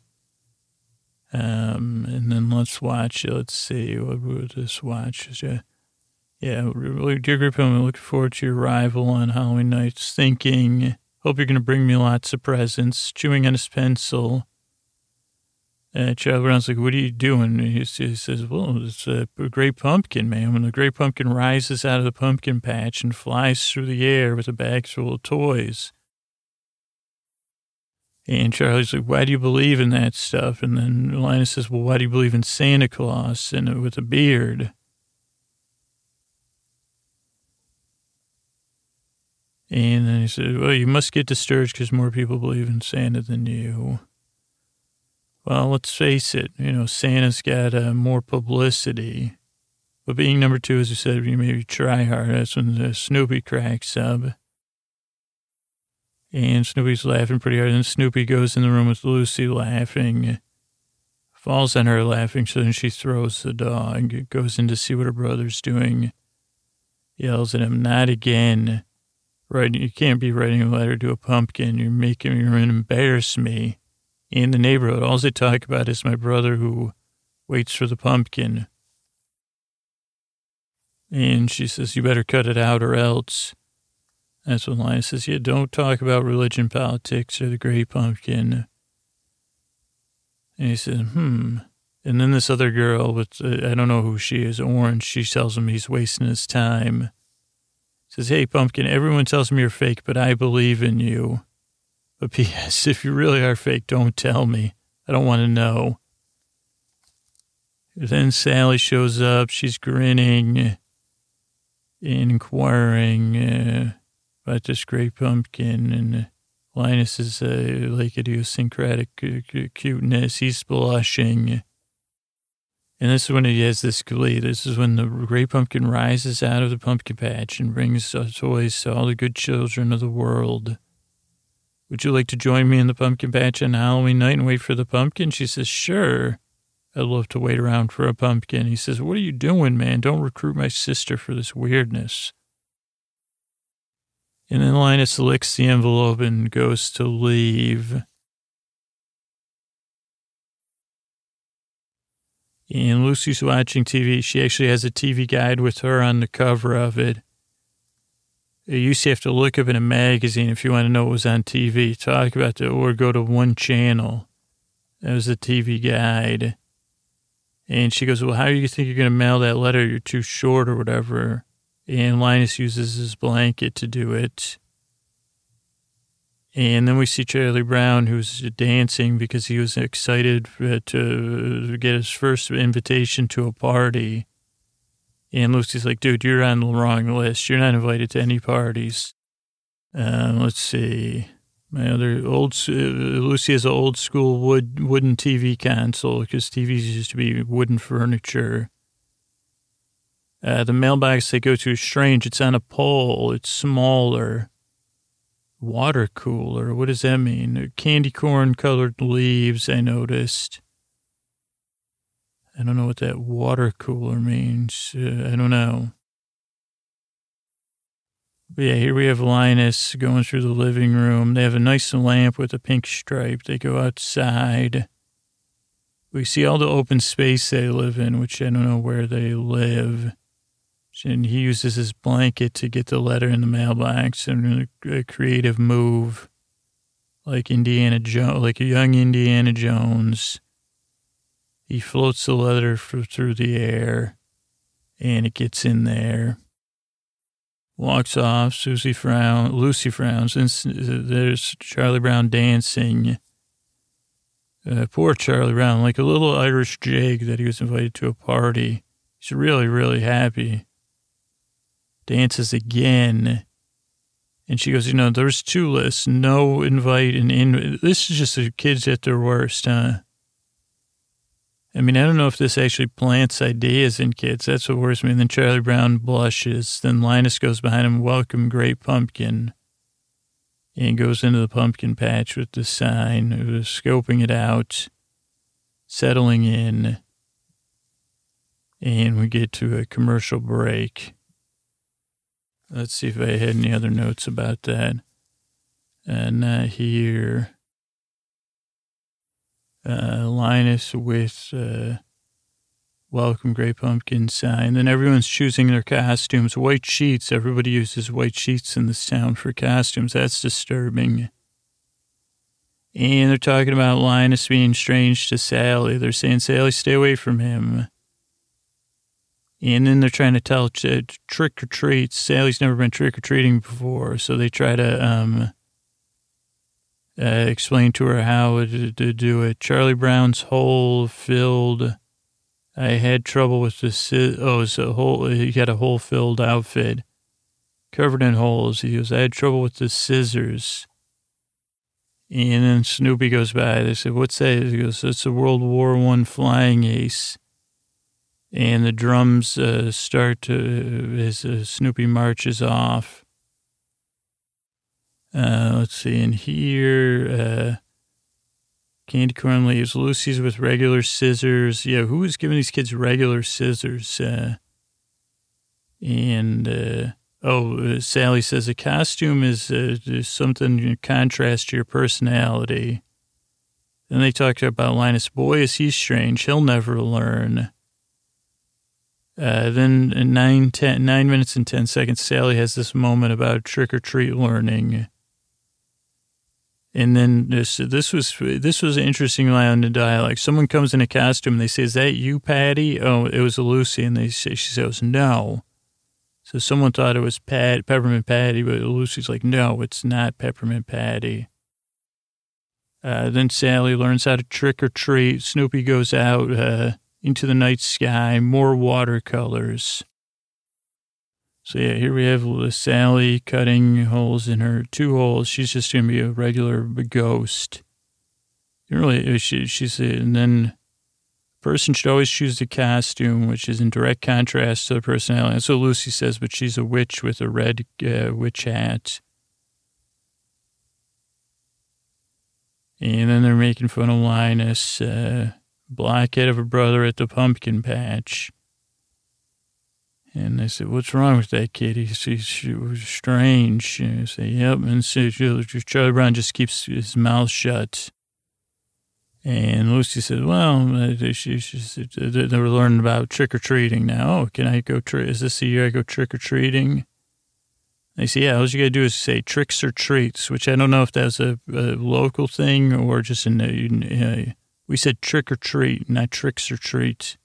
Um, and then let's watch, let's see, what would this watch? Uh, yeah, dear group, I'm looking forward to your arrival on Halloween nights. Thinking, hope you're going to bring me lots of presents. Chewing on his pencil. Uh, Charlie Brown's like, what are you doing? He, he says, well, it's a, a great pumpkin, man. When the great pumpkin rises out of the pumpkin patch and flies through the air with a bag full of toys. And Charlie's like, why do you believe in that stuff? And then Linus says, well, why do you believe in Santa Claus and with a beard? And then he said, well, you must get discouraged because more people believe in Santa than you. Well, let's face it, you know, Santa's got uh, more publicity. But being number two, as you said, you maybe try hard. That's when uh, Snoopy cracks up. And Snoopy's laughing pretty hard. And Snoopy goes in the room with Lucy laughing, falls on her laughing, so then she throws the dog, goes in to see what her brother's doing, yells at him, not again. Right, you can't be writing a letter to a pumpkin. You're making me, you're going to embarrass me. In the neighborhood, all they talk about is my brother who waits for the pumpkin. And she says, you better cut it out or else. That's when Linus says, yeah, don't talk about religion, politics, or the great pumpkin. And he says, hmm. And then this other girl, with uh, I don't know who she is, Orange, she tells him he's wasting his time. Says, hey, pumpkin, everyone tells me you're fake, but I believe in you. But P S, if you really are fake, don't tell me. I don't want to know. Then Sally shows up. She's grinning and inquiring uh, about this great pumpkin. And Linus is uh, like idiosyncratic cuteness. He's blushing. And this is when he has this glee. This is when the great pumpkin rises out of the pumpkin patch and brings toys to all the good children of the world. Would you like to join me in the pumpkin patch on Halloween night and wait for the pumpkin? She says, sure. I'd love to wait around for a pumpkin. He says, what are you doing, man? Don't recruit my sister for this weirdness. And then Linus licks the envelope and goes to leave. And Lucy's watching T V. She actually has a T V guide with her on the cover of it. You used to have to look up in a magazine if you want to know what was on T V. Talk about the, or go to one channel. That was the T V guide. And she goes, well, how do you think you're going to mail that letter? You're too short or whatever. And Linus uses his blanket to do it. And then we see Charlie Brown, who's dancing because he was excited to get his first invitation to a party. And Lucy's like, dude, you're on the wrong list. You're not invited to any parties. Um, let's see. My other old, uh, Lucy has an old school wood wooden T V console because T Vs used to be wooden furniture. Uh, the mailbox they go to is strange. It's on a pole. It's smaller. Water cooler. What does that mean? Candy corn colored leaves, I noticed. I don't know what that water cooler means. Uh, I don't know. But yeah, here we have Linus going through the living room. They have a nice lamp with a pink stripe. They go outside. We see all the open space they live in, which I don't know where they live. And he uses his blanket to get the letter in the mailbox, and a creative move, like Indiana Jones, like a young Indiana Jones. He floats the letter through the air, and it gets in there. Walks off. Susie frowns. Lucy frowns. And there's Charlie Brown dancing. Uh, poor Charlie Brown, like a little Irish jig that he was invited to a party. He's really, really happy. Dances again. And she goes, you know, there's two lists. No invite and in. This is just the kids at their worst, huh? I mean, I don't know if this actually plants ideas in kids. That's what worries me. And then Charlie Brown blushes. Then Linus goes behind him, welcome, great pumpkin. And goes into the pumpkin patch with the sign, scoping it out. settling in. And we get to a commercial break. Let's see if I had any other notes about that. Uh, not here. Uh, Linus with uh, welcome Great Pumpkin sign. Then everyone's choosing their costumes. White sheets. Everybody uses white sheets in this town for costumes. That's disturbing. And they're talking about Linus being strange to Sally. They're saying, Sally, stay away from him. And then they're trying to tell uh, trick or treats. Sally's never been trick or treating before, so they try to um, uh, explain to her how to, to do it. Charlie Brown's hole filled. I had trouble with the si- oh, it's a hole. He had a hole filled outfit covered in holes. He goes, I had trouble with the scissors. And then Snoopy goes by. They say, what's that? He goes, it's a World War One flying ace. And the drums uh, start to, as uh, Snoopy marches off. Uh, let's see, in here, uh, candy corn leaves, Lucy's with regular scissors. Yeah, who was giving these kids regular scissors? Uh, and, uh, oh, uh, Sally says a costume is, uh, is something in contrast to your personality. Then they talk about Linus. Boy, is he strange. He'll never learn. Uh, then in nine, ten, nine minutes and ten seconds, Sally has this moment about trick-or-treat learning. And then this this was this was an interesting line in dialogue. Someone comes in a costume, and they say, is that you, Patty? Oh, it was Lucy. And they say, she says, no. So someone thought it was Pat, Peppermint Patty, but Lucy's like, no, it's not Peppermint Patty. Uh, then Sally learns how to trick-or-treat. Snoopy goes out uh, into the night sky, more watercolors. So, yeah, here we have Sally cutting holes in her, two holes. She's just going to be a regular ghost. Really, she, she's, and then a person should always choose the costume, which is in direct contrast to the personality. That's what Lucy says, but she's a witch with a red uh, witch hat. And then they're making fun of Linus, uh, blockhead of a brother at the pumpkin patch. And they said, what's wrong with that kid? He's, he's, he's strange. And I say, yep. And so Charlie Brown just keeps his mouth shut. And Lucy said, well, she, she said, they were learning about trick-or-treating now. Oh, can I go, tri- is this the year I go trick-or-treating? They say, yeah, all you got to do is say tricks or treats, which I don't know if that's a, a local thing or just in, a, uh, we said trick or treat, not tricks or treats.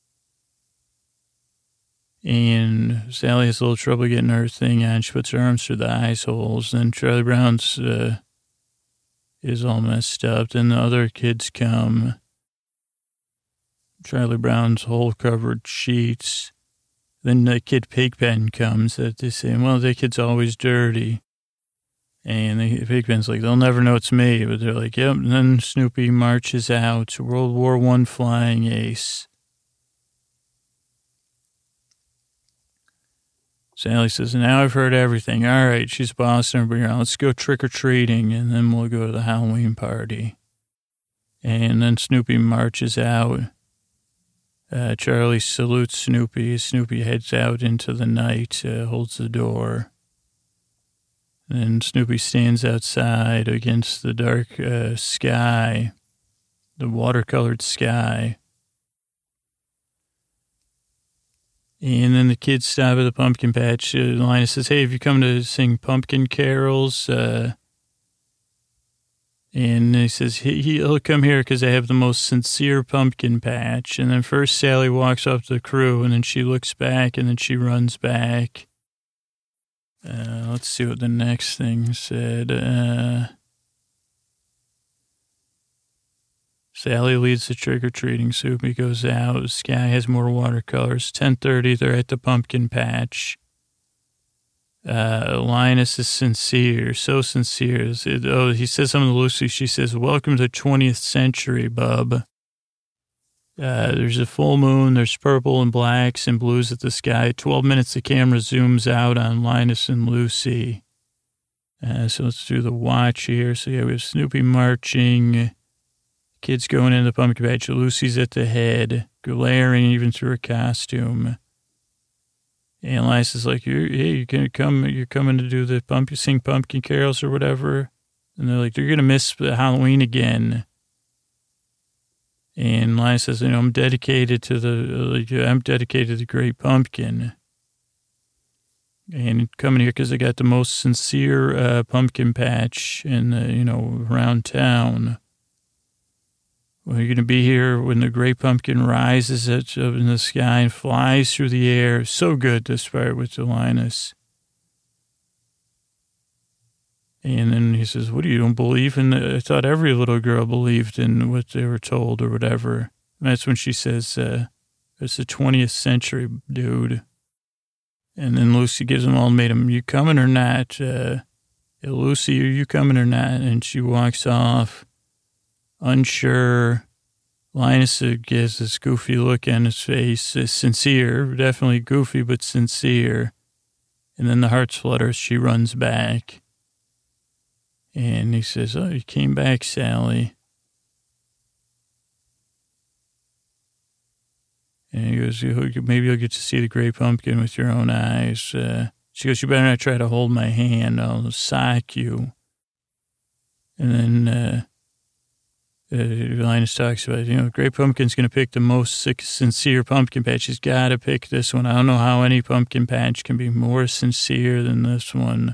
And Sally has a little trouble getting her thing on. She puts her arms through the eyes holes. Then Charlie Brown's uh, is all messed up. Then the other kids come. Charlie Brown's hole-covered sheets. Then the kid Pigpen comes. That they say, well, that kid's always dirty. And the Pigpen's like, they'll never know it's me. But they're like, yep. And then Snoopy marches out. World War One flying ace. Sally says, now I've heard everything. All right, she's bossing everybody around. Let's go trick-or-treating, and then we'll go to the Halloween party. And then Snoopy marches out. Uh, Charlie salutes Snoopy. Snoopy heads out into the night, uh, holds the door. And Snoopy stands outside against the dark uh, sky, the watercolored sky. And then the kids stop at the pumpkin patch. Uh, Linus says, hey, have you come to sing pumpkin carols? Uh, and he says, he, he'll come here because they have the most sincere pumpkin patch. And then first Sally walks off the crew, and then she looks back, and then she runs back. Uh, let's see what the next thing said. Uh, Sally leads the trick-or-treating. Snoopy goes out. The sky has more watercolors. ten thirty, they're at the pumpkin patch. Uh, Linus is sincere, so sincere. It, oh, he says something to Lucy. She says, welcome to the twentieth century, bub. Uh, there's a full moon. There's purple and blacks and blues at the sky. twelve minutes, the camera zooms out on Linus and Lucy. Uh, so let's do the watch here. So yeah, we have Snoopy marching. Kids going into the pumpkin patch. Lucy's at the head, glaring even through her costume. And Liza's like, you're, hey, you're going to come, you're coming to do the pumpkin, sing pumpkin carols or whatever. And they're like, you're going to miss Halloween again. And Liza says, you know, I'm dedicated to the, like, I'm dedicated to the Great Pumpkin. And coming here because I got the most sincere uh, pumpkin patch in the, you know, around town. Well, you're going to be here when the Great Pumpkin rises up in the sky and flies through the air. So good, this part with Linus. And then he says, what do you don't believe in? The, I thought every little girl believed in what they were told or whatever. And that's when she says, uh, it's the twentieth century, dude. And then Lucy gives them all ultimatum, you coming or not? Uh, Lucy, are you coming or not? And she walks off, unsure. Linus gives this goofy look on his face, uh, sincere, definitely goofy, but sincere. And then the hearts flutter. She runs back. And he says, oh, you came back, Sally. And he goes, maybe you'll get to see the Great Pumpkin with your own eyes. Uh, she goes, you better not try to hold my hand. I'll sock you. And then uh, uh, Linus talks about, you know, Great Pumpkin's going to pick the most sick, sincere pumpkin patch. He's got to pick this one. I don't know how any pumpkin patch can be more sincere than this one.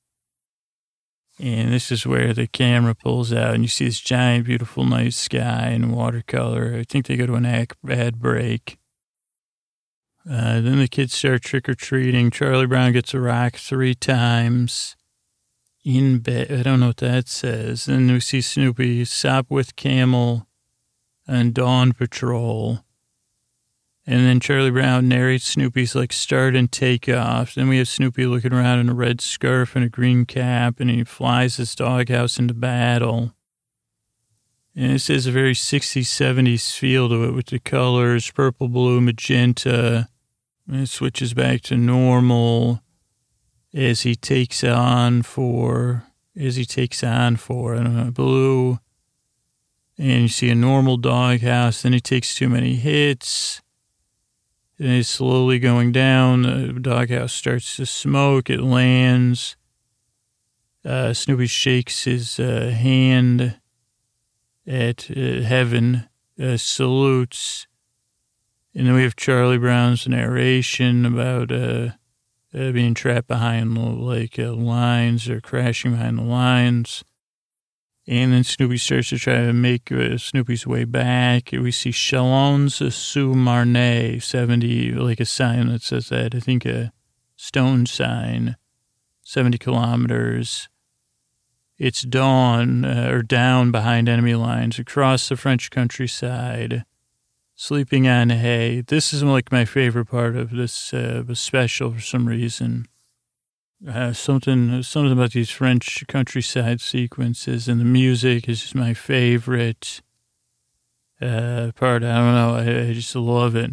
And this is where the camera pulls out, and you see this giant, beautiful night sky in watercolor. I think they go to an ad break. Uh, then the kids start trick-or-treating. Charlie Brown gets a rock three times in bed. I don't know what that says. Then we see Snoopy, Sopwith Camel, and Dawn Patrol. And then Charlie Brown narrates Snoopy's, like, start and take off. Then we have Snoopy looking around in a red scarf and a green cap, and he flies his doghouse into battle. And this is a very sixties, seventies feel to it with the colors, purple, blue, magenta. And it switches back to normal as he takes on for, as he takes on for, I don't know, blue. And you see a normal doghouse. Then he takes too many hits. And it's slowly going down. The doghouse starts to smoke. It lands. Uh, Snoopy shakes his uh, hand at uh, heaven, uh, salutes. And then we have Charlie Brown's narration about uh, uh, being trapped behind like uh, lines or crashing behind the lines. And then Snoopy starts to try to make uh, Snoopy's way back. We see Chalons-sur-Marne, seventy, like a sign that says that. I think a stone sign, seventy kilometers. It's dawn, uh, or down behind enemy lines, across the French countryside, sleeping on hay. This is like my favorite part of this uh, special for some reason. Uh, something, something about these French countryside sequences, and the music is just my favorite uh, part. I don't know. I, I just love it.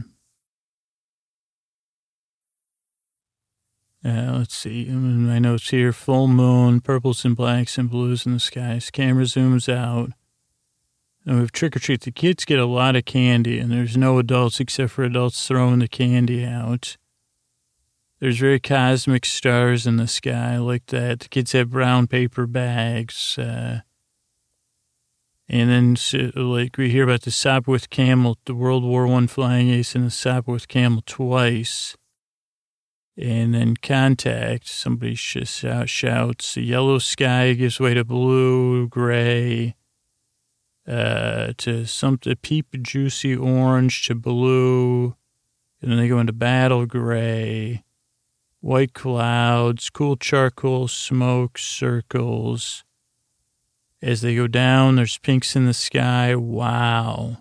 Uh, let's see. My notes here. Full moon, purples and blacks and blues in the skies. Camera zooms out. And we have trick or treat. The kids get a lot of candy, and there's no adults except for adults throwing the candy out. There's very cosmic stars in the sky like that. The kids have brown paper bags. Uh, and then, so, like, we hear about the Sopwith Camel, the World War One flying ace, and the Sopwith Camel twice. And then Contact, somebody sh- shouts, the yellow sky gives way to blue, gray, uh, to something, peep juicy orange to blue. And then they go into battle gray. White clouds, cool charcoal smoke circles. As they go down, there's pinks in the sky. Wow.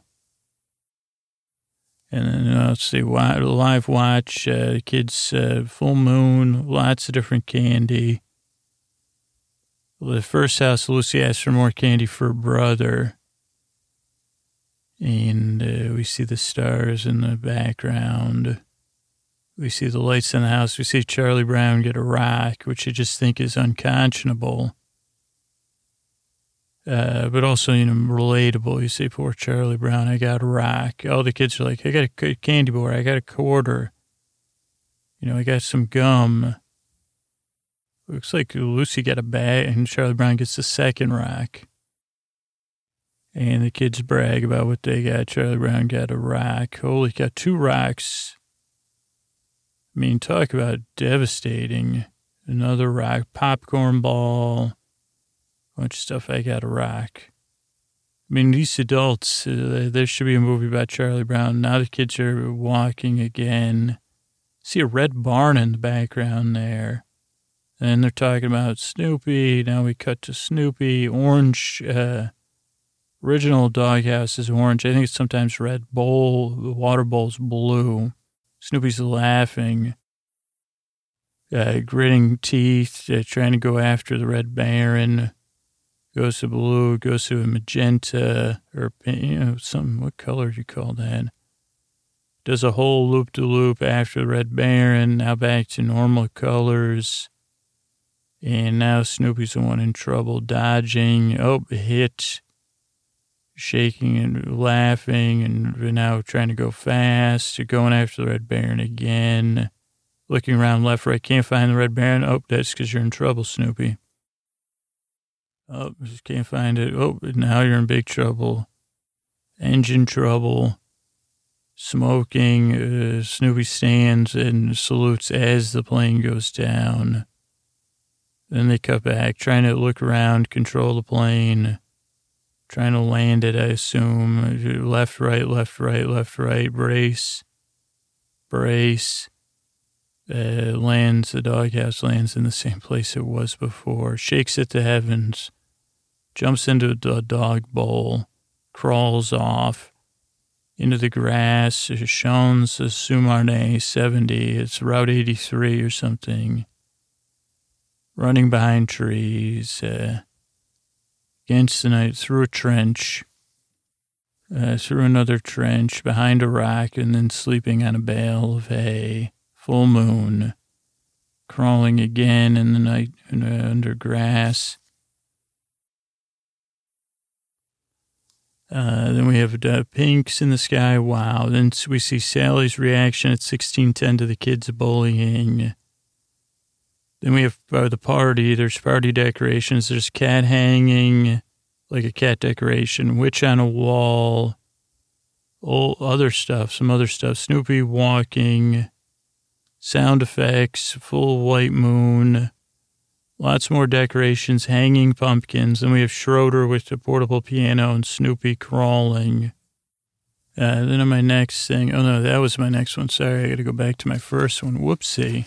And then, uh, let's see, live watch, uh, kids, uh, full moon, lots of different candy. The first house, Lucy asks for more candy for her brother. And uh, we see the stars in the background. We see the lights in the house. We see Charlie Brown get a rock, which I just think is unconscionable. Uh, but also, you know, relatable. You say, poor Charlie Brown, I got a rock. All the kids are like, I got a candy bar, I got a quarter. You know, I got some gum. Looks like Lucy got a bag, and Charlie Brown gets the second rock. And the kids brag about what they got. Charlie Brown got a rock. Holy, got two rocks. I mean, talk about devastating. Another rock, popcorn ball, bunch of stuff. I got a rock. I mean, these adults, uh, there should be a movie about Charlie Brown. Now the kids are walking again. See a red barn in the background there. And they're talking about Snoopy. Now we cut to Snoopy. Orange, uh, original doghouse is orange. I think it's sometimes red. Bowl, the water bowl's blue. Snoopy's laughing, uh, gritting teeth, uh, trying to go after the Red Baron. Goes to blue, goes to a magenta, or, you know, some, what color do you call that? Does a whole loop-de-loop after the Red Baron, now back to normal colors. And now Snoopy's the one in trouble, dodging, oh, hit, shaking and laughing, and now trying to go fast, going after the Red Baron again, looking around left, right, can't find the Red Baron. Oh, that's because you're in trouble, Snoopy. Oh, just can't find it. Oh, now you're in big trouble. Engine trouble. Smoking. Uh, Snoopy stands and salutes as the plane goes down. Then they cut back, trying to look around, control the plane, trying to land it, I assume. Left, right, left, right, left, right, brace, brace. Uh, lands, the doghouse lands in the same place it was before, shakes at the heavens, jumps into the dog bowl, crawls off into the grass, Sean's Sumarne seventy, it's Route eighty-three or something, running behind trees, uh, against the night, through a trench, uh, through another trench, behind a rock, and then sleeping on a bale of hay. Full moon, crawling again in the night uh, under grass. Uh, then we have uh, pinks in the sky. Wow. Then we see Sally's reaction at sixteen ten to the kids bullying. Then we have uh, the party. There's party decorations. There's cat hanging, like a cat decoration, witch on a wall, all other stuff, some other stuff. Snoopy walking. Sound effects, full white moon, lots more decorations, hanging pumpkins. And we have Schroeder with the portable piano and Snoopy crawling. Uh, then on my next thing, oh no, that was my next one. Sorry, I got to go back to my first one. Whoopsie.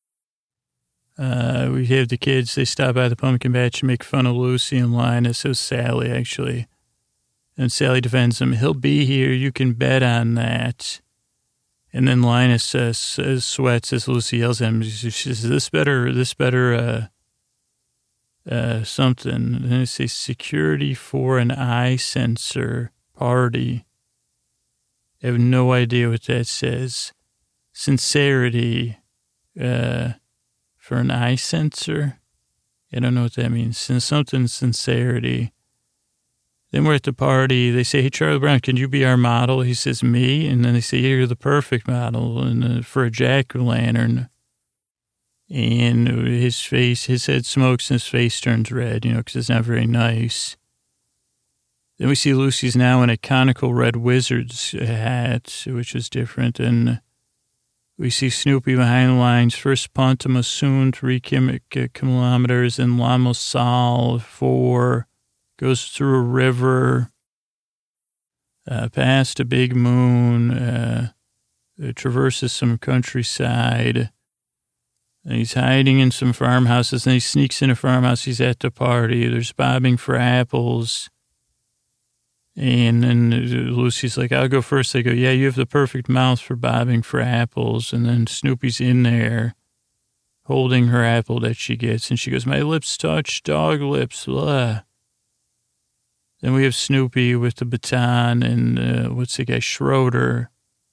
Uh, we have the kids, they stop by the pumpkin patch and make fun of Lucy and Linus. It was Sally, actually. And Sally defends him. He'll be here. You can bet on that. And then Linus uh, says, sweats as Lucy yells at him. She says, this better, this better, uh, uh, something. And then it says, security for an eye sensor party. I have no idea what that says. Sincerity, uh, for an eye sensor. I don't know what that means. Something sincerity. Then we're at the party. They say, hey, Charlie Brown, can you be our model? He says, me? And then they say, yeah, you're the perfect model and uh, for a jack-o'-lantern. And his face, his head smokes and his face turns red, you know, because it's not very nice. Then we see Lucy's now in a conical red wizard's hat, which is different. And we see Snoopy behind the lines. First punt to Masoon, three kilometers, and La Mosal, four. Goes through a river, uh, past a big moon, uh, traverses some countryside. And he's hiding in some farmhouses. Then he sneaks in a farmhouse. He's at the party. There's bobbing for apples. And then Lucy's like, I'll go first. They go, yeah, you have the perfect mouth for bobbing for apples. And then Snoopy's in there holding her apple that she gets. And she goes, my lips touch dog lips. Blah. Then we have Snoopy with the baton and uh, what's the guy, Schroeder.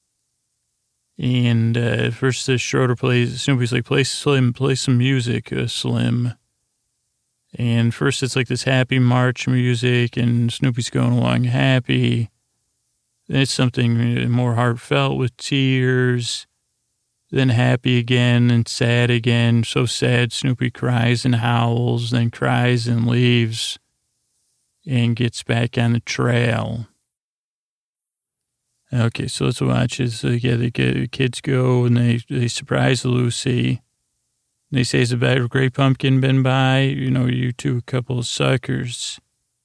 And uh, first the Schroeder plays, Snoopy's like, play Slim, play some music, uh, Slim. And first it's like this happy march music and Snoopy's going along happy. Then it's something more heartfelt with tears. Then happy again and sad again. So sad Snoopy cries and howls, then cries and leaves and gets back on the trail. Okay, so let's watch this. So yeah, the kids go and they, they surprise Lucy. They say, "Has a great pumpkin been by? You know, you two a couple of suckers."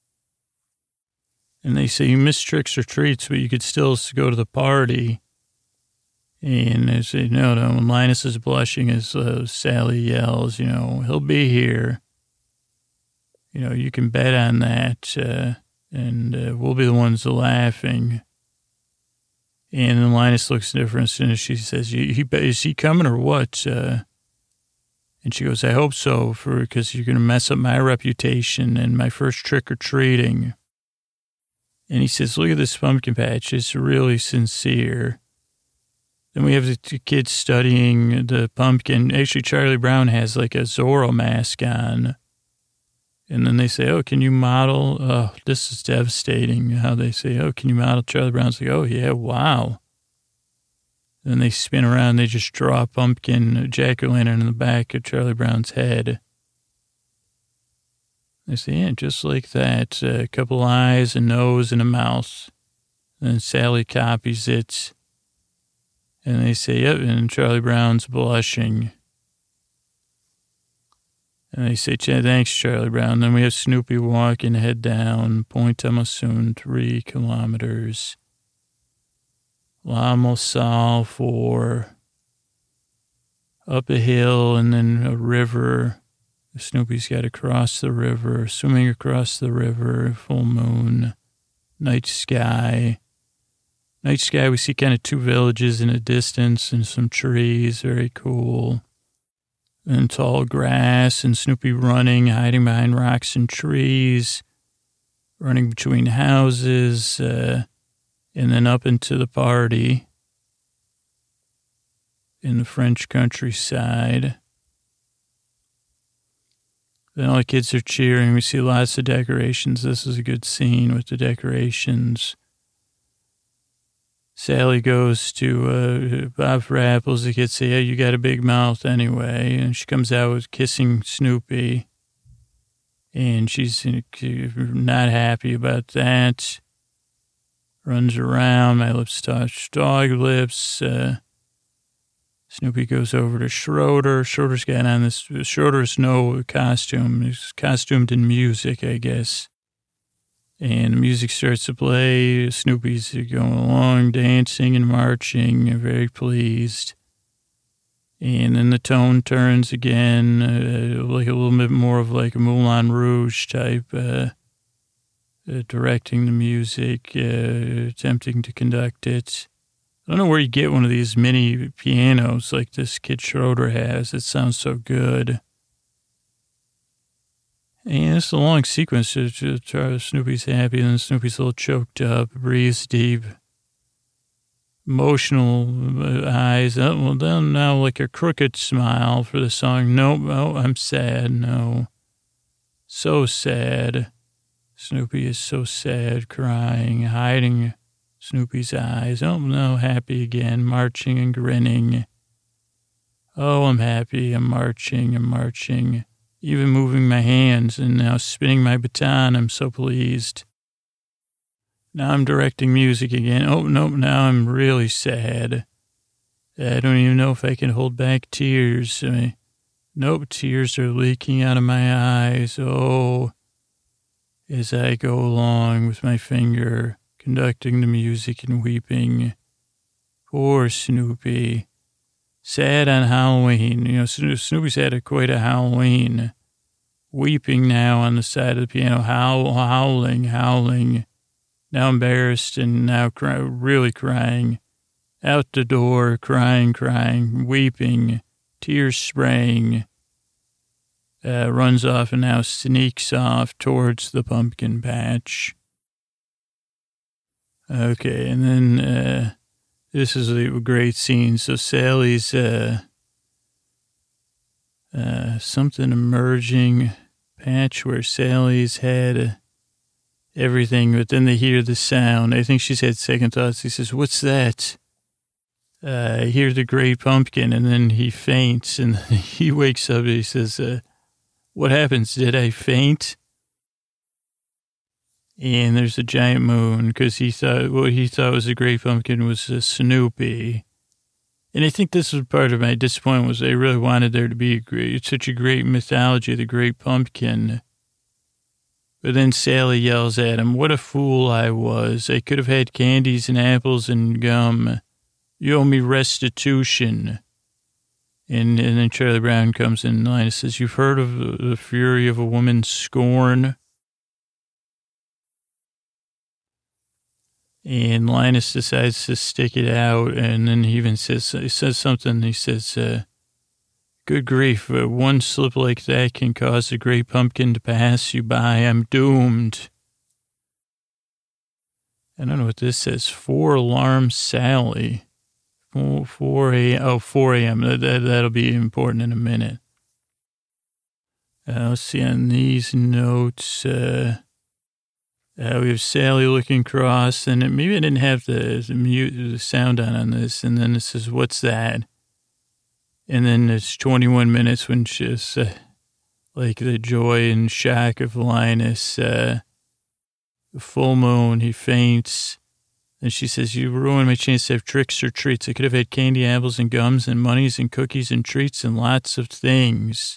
And they say, "You missed tricks or treats, but you could still go to the party." And they say, no, no. When Linus is blushing as uh, Sally yells, you know, "He'll be here. You know, you can bet on that. Uh, and uh, we'll be the ones laughing." And then Linus looks different and she says, he, "Is he coming or what?" Uh, And she goes, "I hope so, for because you're going to mess up my reputation and my first trick-or-treating." And he says, "Look at this pumpkin patch. It's really sincere." Then we have the two kids studying the pumpkin. Actually, Charlie Brown has like a Zorro mask on. And then they say, "Oh, can you model?" Oh, this is devastating how they say, "Oh, can you model?" Charlie Brown's like, "Oh, yeah, wow." Then they spin around, they just draw a pumpkin jack-o'-lantern in the back of Charlie Brown's head. They say, "Yeah, just like that. A couple eyes, a nose, and a mouth." And Sally copies it. And they say, "Yep," and Charlie Brown's blushing. And they say, "Thanks, Charlie Brown." Then we have Snoopy walking, head down, Point Tamasun, three kilometers. La Mosal for up a hill and then a river. Snoopy's got to cross the river, swimming across the river, full moon, night sky. Night sky, we see kind of two villages in the distance and some trees, very cool. And tall grass and Snoopy running, hiding behind rocks and trees, running between houses, uh, and then up into the party in the French countryside. Then all the kids are cheering. We see lots of decorations. This is a good scene with the decorations. Sally goes to uh, Bob for apples. The kids say, "Yeah, you got a big mouth anyway." And she comes out with kissing Snoopy. And she's not happy about that. Runs around, "My lips touch dog lips." Uh, Snoopy goes over to Schroeder. Schroeder's got on this, Schroeder's no costume. He's costumed in music, I guess. And the music starts to play. Snoopy's going along, dancing and marching, very pleased. And then the tone turns again, uh, like a little bit more of like a Moulin Rouge type, uh, Uh, directing the music, uh, attempting to conduct it. I don't know where you get one of these mini pianos like this kid Schroeder has. It sounds so good. And it's a long sequence. Snoopy's happy, and then Snoopy's a little choked up, breathes deep, emotional eyes. Oh, well, then now like a crooked smile for the song. Nope, oh, I'm sad. No, so sad. Snoopy is so sad, crying, hiding Snoopy's eyes. Oh, no, happy again, marching and grinning. Oh, I'm happy, I'm marching, I'm marching, even moving my hands and now spinning my baton. I'm so pleased. Now I'm directing music again. Oh, nope, now I'm really sad. I don't even know if I can hold back tears. I mean, nope, tears are leaking out of my eyes. Oh, as I go along with my finger, conducting the music and weeping. Poor Snoopy. Sad on Halloween. You know, Snoopy's had a, quite a Halloween. Weeping now on the side of the piano, howl, howling, howling. Now embarrassed and now cry, really crying. Out the door, crying, crying, weeping, tears spraying. Uh, runs off and now sneaks off towards the pumpkin patch. Okay, and then uh, this is a great scene. So Sally's uh, uh, something emerging patch where Sally's had everything, but then they hear the sound. I think she's had second thoughts. He says, what's that? Uh, I hear the Great Pumpkin, and then he faints, and he wakes up, and he says, uh, what happens? Did I faint? And there's a giant moon, because he thought, what he thought was the Great Pumpkin was a Snoopy. And I think this was part of my disappointment, was I really wanted there to be a great, such a great mythology of the Great Pumpkin. But then Sally yells at him, what a fool I was. I could have had candies and apples and gum. You owe me restitution. And, and then Charlie Brown comes in line and says, you've heard of the, the fury of a woman's scorn? And Linus decides to stick it out, and then he even says, he says something, he says, uh, good grief, uh, one slip like that can cause the Great Pumpkin to pass you by. I'm doomed. I don't know what this says. Four alarm Sally. Four, four a.m. Oh, four a.m. That, that, that'll be important in a minute. Uh, let's see on these notes. Uh, uh, we have Sally looking across, and it, maybe I didn't have the, the mute the sound on on this. And then it says, "What's that?" And then it's twenty-one minutes when she's uh, like the joy and shock of Linus. Uh, full moon, he faints. And she says, you ruined my chance to have tricks or treats. I could have had candy, apples, and gums, and monies, and cookies, and treats, and lots of things.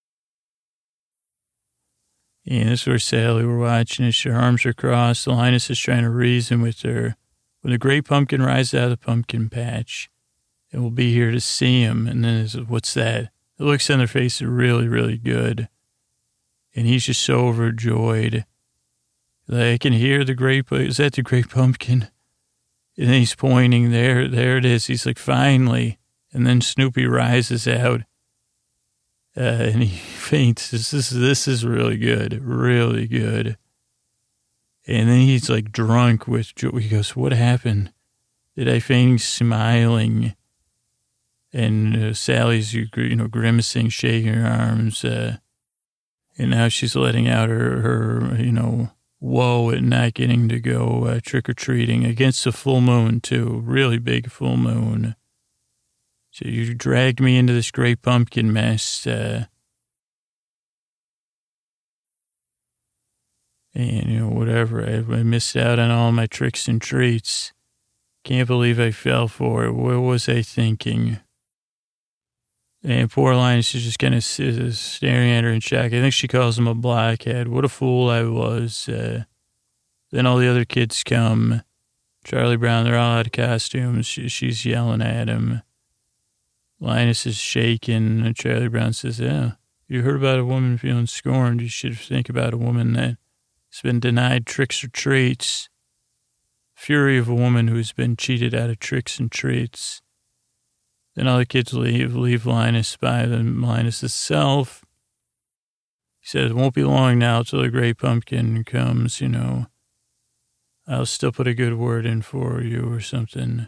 And this is where Sally, we're watching as her arms are crossed. Linus is trying to reason with her. When the Great Pumpkin rises out of the pumpkin patch, and we'll be here to see him. And then it's, what's that? The looks on their face are really, really good. And he's just so overjoyed. Like, I can hear the great, is that the Great Pumpkin? And then he's pointing there, there it is. He's like, finally. And then Snoopy rises out. Uh, and he faints. This is, this is really good. Really good. And then he's like drunk with joy. He goes, what happened? Did I faint? He's smiling. And uh, Sally's, you know, grimacing, shaking her arms. Uh, and now she's letting out her, her, you know, woe at not getting to go uh, trick-or-treating against a full moon, too. Really big full moon. So you dragged me into this Great Pumpkin mess. Uh, and, you know, whatever. I, I missed out on all my tricks and treats. Can't believe I fell for it. What was I thinking? And poor Linus is just kind of staring at her in shock. I think she calls him a blockhead. What a fool I was. Uh, then all the other kids come. Charlie Brown, they're all out of costumes. She, she's yelling at him. Linus is shaking. And Charlie Brown says, yeah, you heard about a woman feeling scorned. You should think about a woman that's been denied tricks or treats. Fury of a woman who's been cheated out of tricks and treats. Then all the kids leave, leave Linus by them, Linus himself. He says, it won't be long now till the Great Pumpkin comes, you know. I'll still put a good word in for you or something.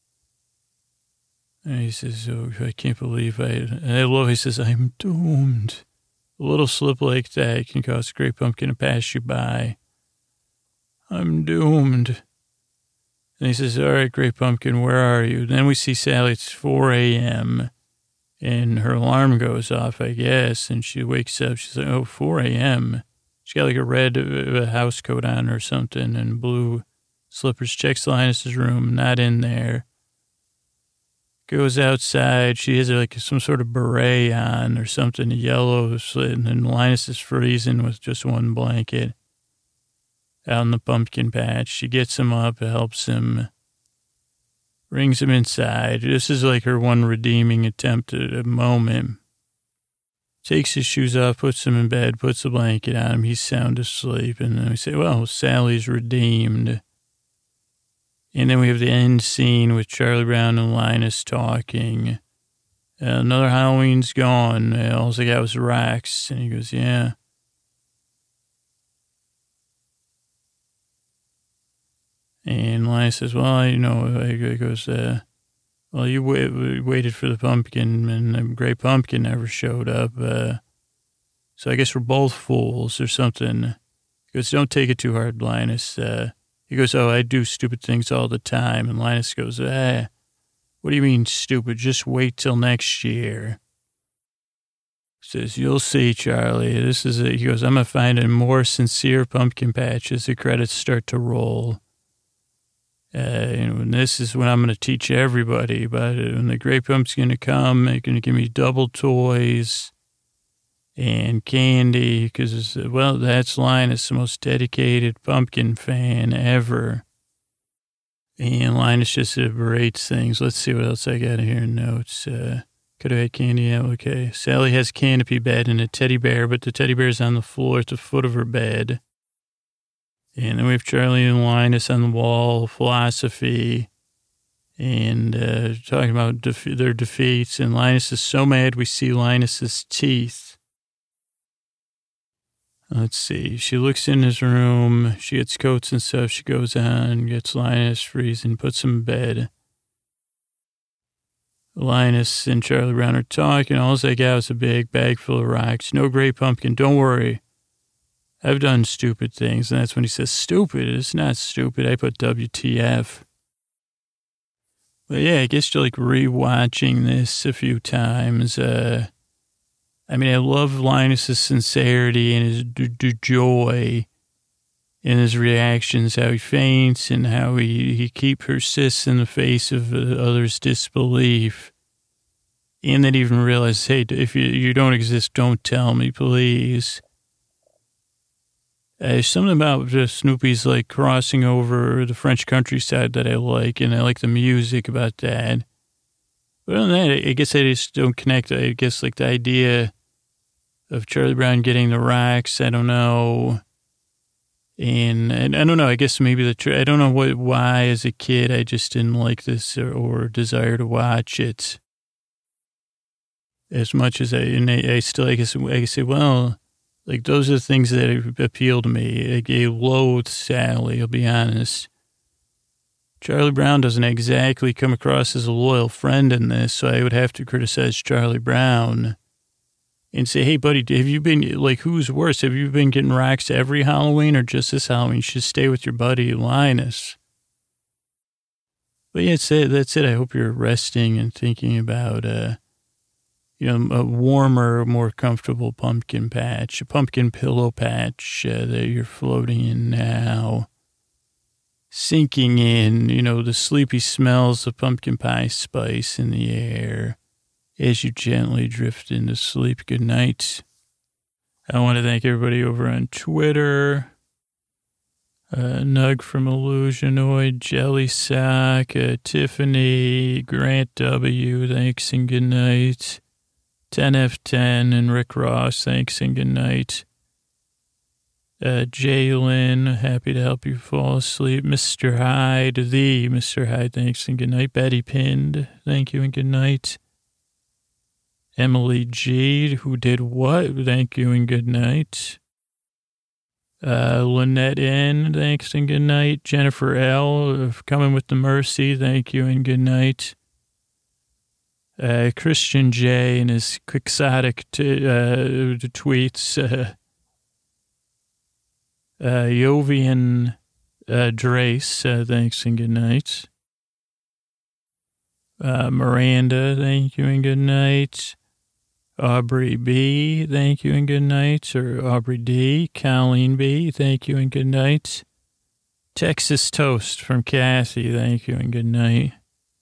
And he says, oh, I can't believe I, and I love, he says, I'm doomed. A little slip like that can cause the Great Pumpkin to pass you by. I'm doomed. And he says, all right, Great Pumpkin, where are you? Then we see Sally, it's four a.m., and her alarm goes off, I guess, and she wakes up. She's like, oh, four a.m. She's got like a red uh, house coat on or something and blue slippers. Checks Linus's room, not in there. Goes outside. She has like some sort of beret on or something, a yellow slit, and then Linus is freezing with just one blanket. Out in the pumpkin patch. She gets him up, helps him, brings him inside. This is like her one redeeming attempt at a moment. Takes his shoes off, puts him in bed, puts a blanket on him. He's sound asleep. And then we say, well, Sally's redeemed. And then we have the end scene with Charlie Brown and Linus talking. Uh, another Halloween's gone. Uh, all I got was rocks. And he goes, yeah. And Linus says, well, you know, he goes, uh, well, you wait, waited for the pumpkin, and the Great Pumpkin never showed up. Uh, So I guess we're both fools or something. He goes, don't take it too hard, Linus. Uh, he goes, oh, I do stupid things all the time. And Linus goes, ah, what do you mean stupid? Just wait till next year. Says, you'll see, Charlie. This is it. He goes, I'm going to find a more sincere pumpkin patch as the credits start to roll. Uh, and this is when I'm going to teach everybody about it. When the Great Pump's going to come, they're going to give me double toys and candy because, well, that's Linus, the most dedicated pumpkin fan ever. And Linus just berates things. Let's see what else I got here in notes. Uh, Could have had candy. Yeah, okay. Sally has a canopy bed and a teddy bear, but the teddy bear's on the floor at the foot of her bed. And then we have Charlie and Linus on the wall, philosophy, and uh, talking about def- their defeats. And Linus is so mad we see Linus's teeth. Let's see. She looks in his room. She gets coats and stuff. She goes on, gets Linus freezing, puts him in bed. Linus and Charlie Brown are talking. All they got was a big bag full of rocks. No Great Pumpkin. Don't worry. I've done stupid things. And that's when he says, stupid. It's not stupid. I put W T F. But yeah, I guess you're like rewatching this a few times. Uh, I mean, I love Linus's sincerity and his d- d- joy in his reactions, how he faints and how he, he keep persists in the face of uh, others' disbelief. And then even realize, hey, if you, you don't exist, don't tell me, please. Uh, there's something about just Snoopy's like crossing over the French countryside that I like, and I like the music about that. But other than that, I guess I just don't connect. I guess like the idea of Charlie Brown getting the rocks, I don't know. And, and I don't know, I guess maybe the, I don't know what, why as a kid I just didn't like this or, or desire to watch it as much as I, and I, I still, I guess, I say, well, like those are the things that appeal to me. Like, I loathe Sally, I'll be honest. Charlie Brown doesn't exactly come across as a loyal friend in this, so I would have to criticize Charlie Brown and say, hey, buddy, have you been, like, who's worse? Have you been getting rocks every Halloween or just this Halloween? You should stay with your buddy Linus. But yeah, that's it. That's it. I hope you're resting and thinking about, uh, you know, a warmer, more comfortable pumpkin patch, a pumpkin pillow patch uh, that you're floating in now. Sinking in, you know, the sleepy smells of pumpkin pie spice in the air as you gently drift into sleep. Good night. I want to thank everybody over on Twitter. Uh, Nug from Illusionoid, Jelly Sock, uh, Tiffany, Grant W., thanks and good night. ten F ten and Rick Ross, thanks and good night. Uh, Jalen, happy to help you fall asleep. Mister Hyde, the Mister Hyde, thanks and good night. Betty Pinned, thank you and good night. Emily G, who did what? Thank you and good night. Uh, Lynette N, thanks and good night. Jennifer L, coming with the mercy, thank you and good night. Uh, Christian J and his quixotic t- uh, tweets. Uh, uh, Jovian uh, Drace, uh, thanks and good night. Uh, Miranda, thank you and good night. Aubrey B, thank you and good night. Or Aubrey D, Colleen B, thank you and good night. Texas Toast from Kathy, thank you and good night.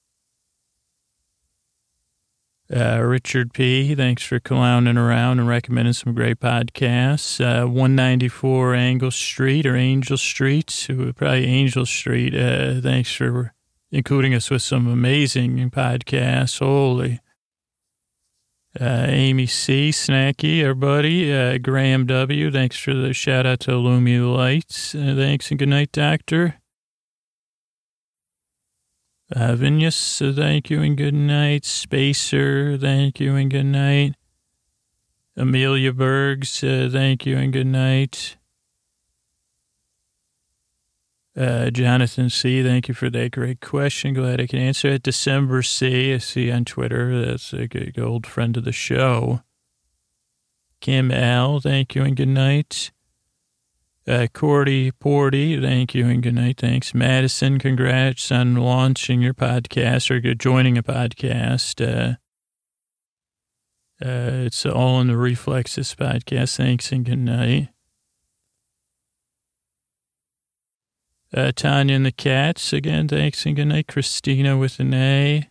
Uh, Richard P., thanks for clowning around and recommending some great podcasts. Uh, one ninety-four Angle Street or Angel Street, probably Angel Street. Uh, thanks for including us with some amazing podcasts. Holy. Uh, Amy C., Snacky, our buddy. Uh, Graham W., thanks for the shout out to Illumi Lights. Uh, thanks and good night, Doctor. Uh, Vinus, uh, thank you and good night. Spacer, thank you and good night. Amelia Bergs, uh, thank you and good night. Uh, Jonathan C., thank you for that great question. Glad I can answer it. December C., I see on Twitter. That's a good old friend of the show. Kim L, thank you and good night. Uh, Cordy Porty, thank you and good night. Thanks. Madison, congrats on launching your podcast or joining a podcast. Uh, uh, it's all in the Reflexes podcast. Thanks and good night. Uh, Tanya and the Cats, again, thanks and good night. Christina with an A.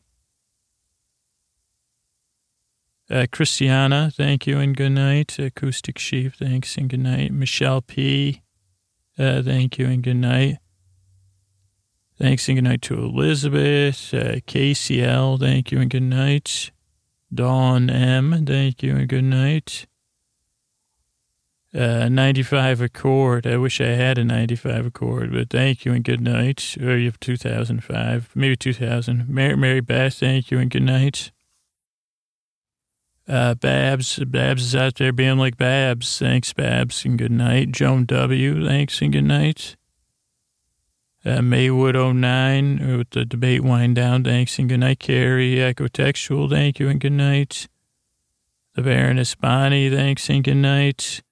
Uh, Christiana, thank you and good night. Acoustic Sheep, thanks and good night. Michelle P, uh, thank you and good night. Thanks and good night to Elizabeth. Uh, K C L, thank you and good night. Dawn M, thank you and good night. Uh, ninety-five Accord, I wish I had a ninety-five Accord, but thank you and good night. Or you have two thousand five, maybe two thousand. Mary, Mary Beth, thank you and good night. Uh, Babs, Babs is out there being like Babs. Thanks, Babs, and good night. Joan W, thanks and good night. Uh, Maywood oh nine with the debate wind down, thanks and good night. Carrie, Ecotextual, thank you and good night. The Baroness Bonnie, thanks and good night.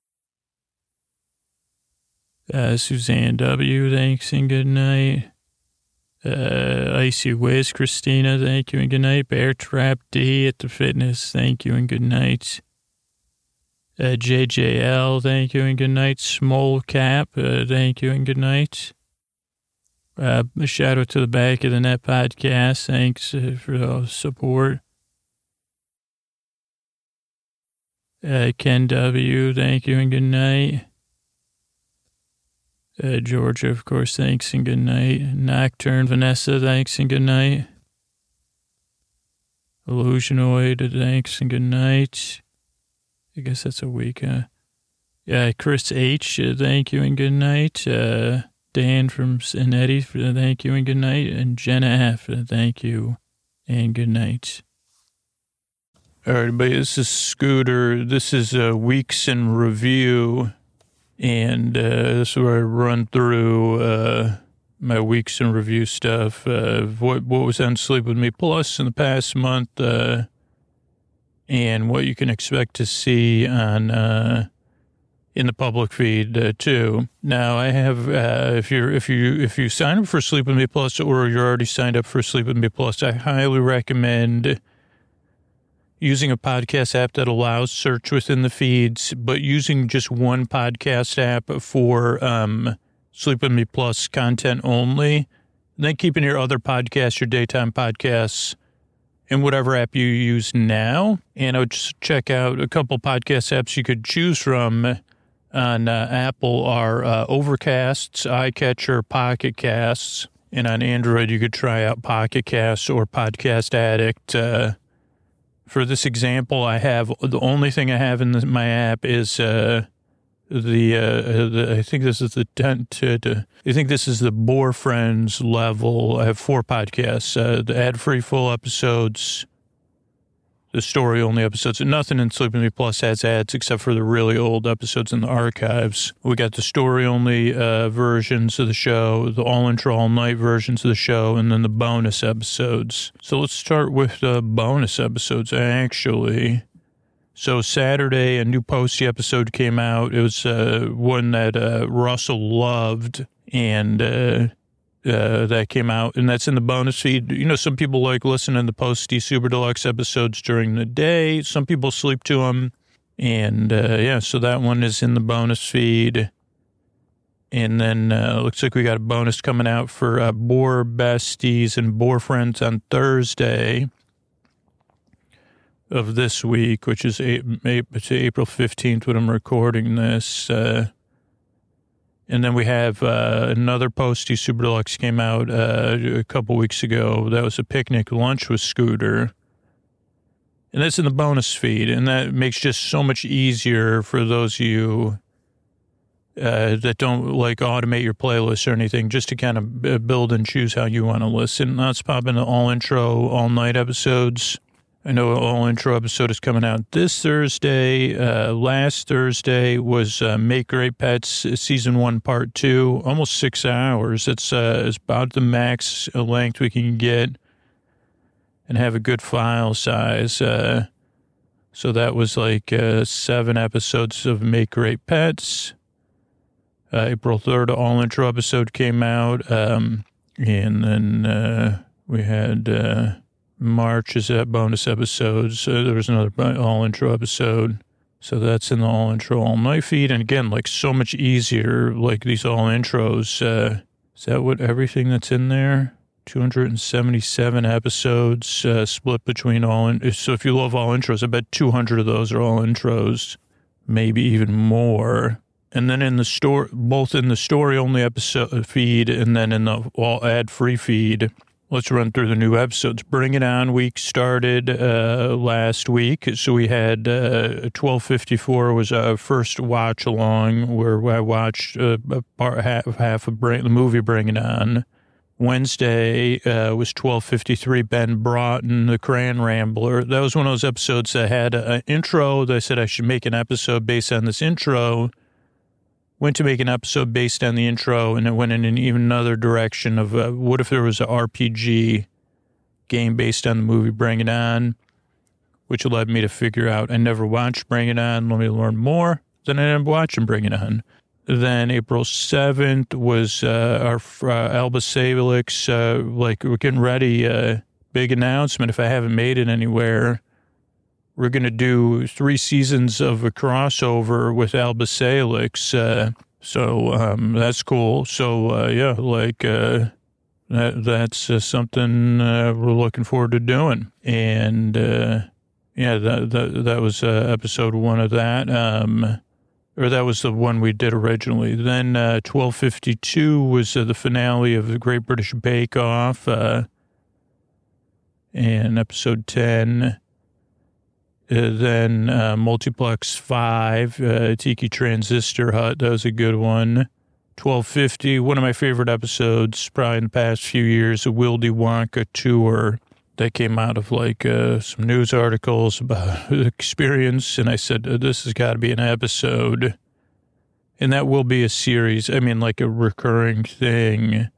Uh, Suzanne W, thanks and good night. Uh, Icy Wiz, Christina, thank you and good night. Bear Trap D at the fitness, thank you and good night. Uh, J J L, thank you and good night. Small Cap, uh, thank you and good night. Uh, a shout out to the Back of the Net podcast, thanks uh, for the support. Uh, Ken W, thank you and good night. Uh, Georgia, of course, thanks and good night. Nocturne, Vanessa, thanks and good night. Illusionoid, thanks and good night. I guess that's a week, huh? Yeah, Chris H, uh, thank you and good night. Uh, Dan from and Eddie, thank you and good night. And Jenna F, thank you and good night. All right, everybody, this is Scooter. This is uh, Weeks in Review. And uh, this is where I run through uh, my Weeks in Review stuff. Uh, what, what was on Sleep With Me Plus in the past month, uh, and what you can expect to see on uh, in the public feed uh, too. Now, I have uh, if you're if you if you sign up for Sleep With Me Plus, or you're already signed up for Sleep With Me Plus, I highly recommend using a podcast app that allows search within the feeds, but using just one podcast app for um, Sleep With Me Plus content only. And then keeping your other podcasts, your daytime podcasts, in whatever app you use now. And I would just check out a couple podcast apps you could choose from on uh, Apple are uh, Overcasts, iCatcher, Pocket Casts. And on Android, you could try out Pocket Casts or Podcast Addict. Uh, For this example, I have the only thing I have in the, my app is uh, the, uh, the I think this is the tent. Uh, I think this is the Boar Friends level. I have four podcasts: uh, the ad-free full episodes, the story-only episodes, and nothing in Sleep With Me Plus has ads except for the really old episodes in the archives. We got the story-only uh, versions of the show, the all-intro, all-night versions of the show, and then the bonus episodes. So let's start with the bonus episodes, actually. So Saturday, a new Posty episode came out. It was uh, one that uh, Russell loved, and uh, uh, that came out, and that's in the bonus feed. You know, some people like listening to the Posty Super Deluxe episodes during the day. Some people sleep to them. And, uh, yeah, so that one is in the bonus feed. And then uh, looks like we got a bonus coming out for uh, Boar Besties and Boar Friends on Thursday of this week, which is April fifteenth when I'm recording this. Uh, and then we have uh, another Posty Super Deluxe came out uh, a couple weeks ago. That was a picnic lunch with Scooter. And that's in the bonus feed. And that makes just so much easier for those of you uh, that don't like automate your playlist or anything, just to kind of build and choose how you want to listen. Let's pop into all intro, all night episodes. I know an all intro episode is coming out this Thursday. Uh, last Thursday was uh, Make Great Pets season one, part two, almost six hours. It's, uh, it's about the max length we can get and have a good file size. Uh, So that was like uh, seven episodes of Make Great Pets. Uh, April third, all intro episode came out. Um, and then uh, we had uh, March is that bonus episodes. So there was another all intro episode. So that's in the all intro all night feed. And again, like so much easier, like these all intros. Uh, is that what everything that's in there? two hundred seventy-seven episodes uh, split between all. In- so if you love all intros, I bet two hundred of those are all intros, maybe even more. And then in the store, both in the story only episode feed and then in the all ad free feed. Let's run through the new episodes. Bring It On week started uh, last week. So we had uh, twelve fifty-four was our first watch along where I watched uh, a part, half, half of Bring, the movie Bring It On. Wednesday uh, was twelve fifty-three, Ben Broughton, the Crayon Rambler. That was one of those episodes that had an intro. They said I should make an episode based on this intro. Went to make an episode based on the intro, and it went in an even another direction of uh, what if there was an R P G game based on the movie Bring It On, which led me to figure out I never watched Bring It On. Let me learn more. Then I ended up watching Bring It On. Then April seventh was uh, our uh, Alba Salix, uh, like we're getting ready, uh, big announcement. If I haven't made it anywhere, we're going to do three seasons of a crossover with Alba Salix. Uh, so um, that's cool. So, uh, yeah, like uh, that, that's uh, something uh, we're looking forward to doing. And, uh, yeah, that, that, that was uh, episode one of that. Um, or that was the one we did originally. Then uh, twelve fifty-two was uh, the finale of the Great British Bake Off. Uh, and episode ten... Uh, then uh, Multiplex five, uh, Tiki Transistor Hut, that was a good one. twelve fifty, one of my favorite episodes probably in the past few years, a Wildy Wonka tour that came out of like uh, some news articles about the experience. And I said, uh, this has got to be an episode. And that will be a series, I mean like a recurring thing.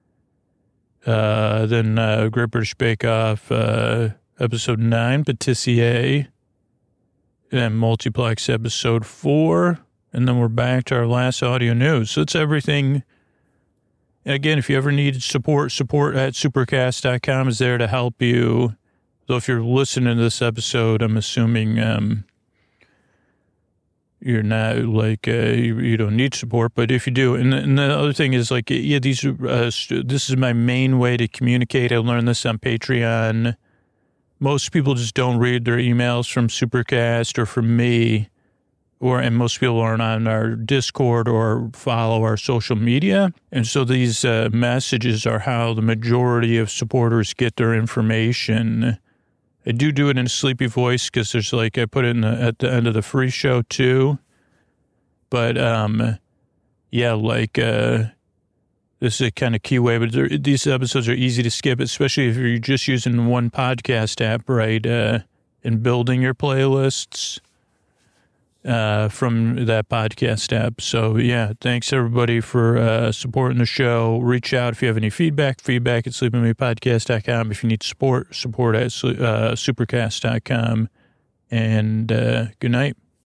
Uh, then uh, Great British Bake Off, uh, episode nine, Patissier. And Multiplex episode four, and then we're back to our last audio news. So it's everything. And again, if you ever need support, support at supercast dot com is there to help you. So if you're listening to this episode, I'm assuming um, you're not like, uh, you, you don't need support, but if you do, and, and the other thing is like, yeah, these are, uh, this is my main way to communicate. I learned this on Patreon. Most people just don't read their emails from Supercast or from me, or and most people aren't on our Discord or follow our social media. And so these uh, messages are how the majority of supporters get their information. I do do it in a sleepy voice because there's like, I put it in the, at the end of the free show too. But um, yeah, like... Uh, This is a kind of key way, but these episodes are easy to skip, especially if you're just using one podcast app, right, uh, and building your playlists uh, from that podcast app. So, yeah, thanks, everybody, for uh, supporting the show. Reach out if you have any feedback, feedback at sleep with me podcast dot com. If you need support, support at uh, supercast dot com. And uh, good night.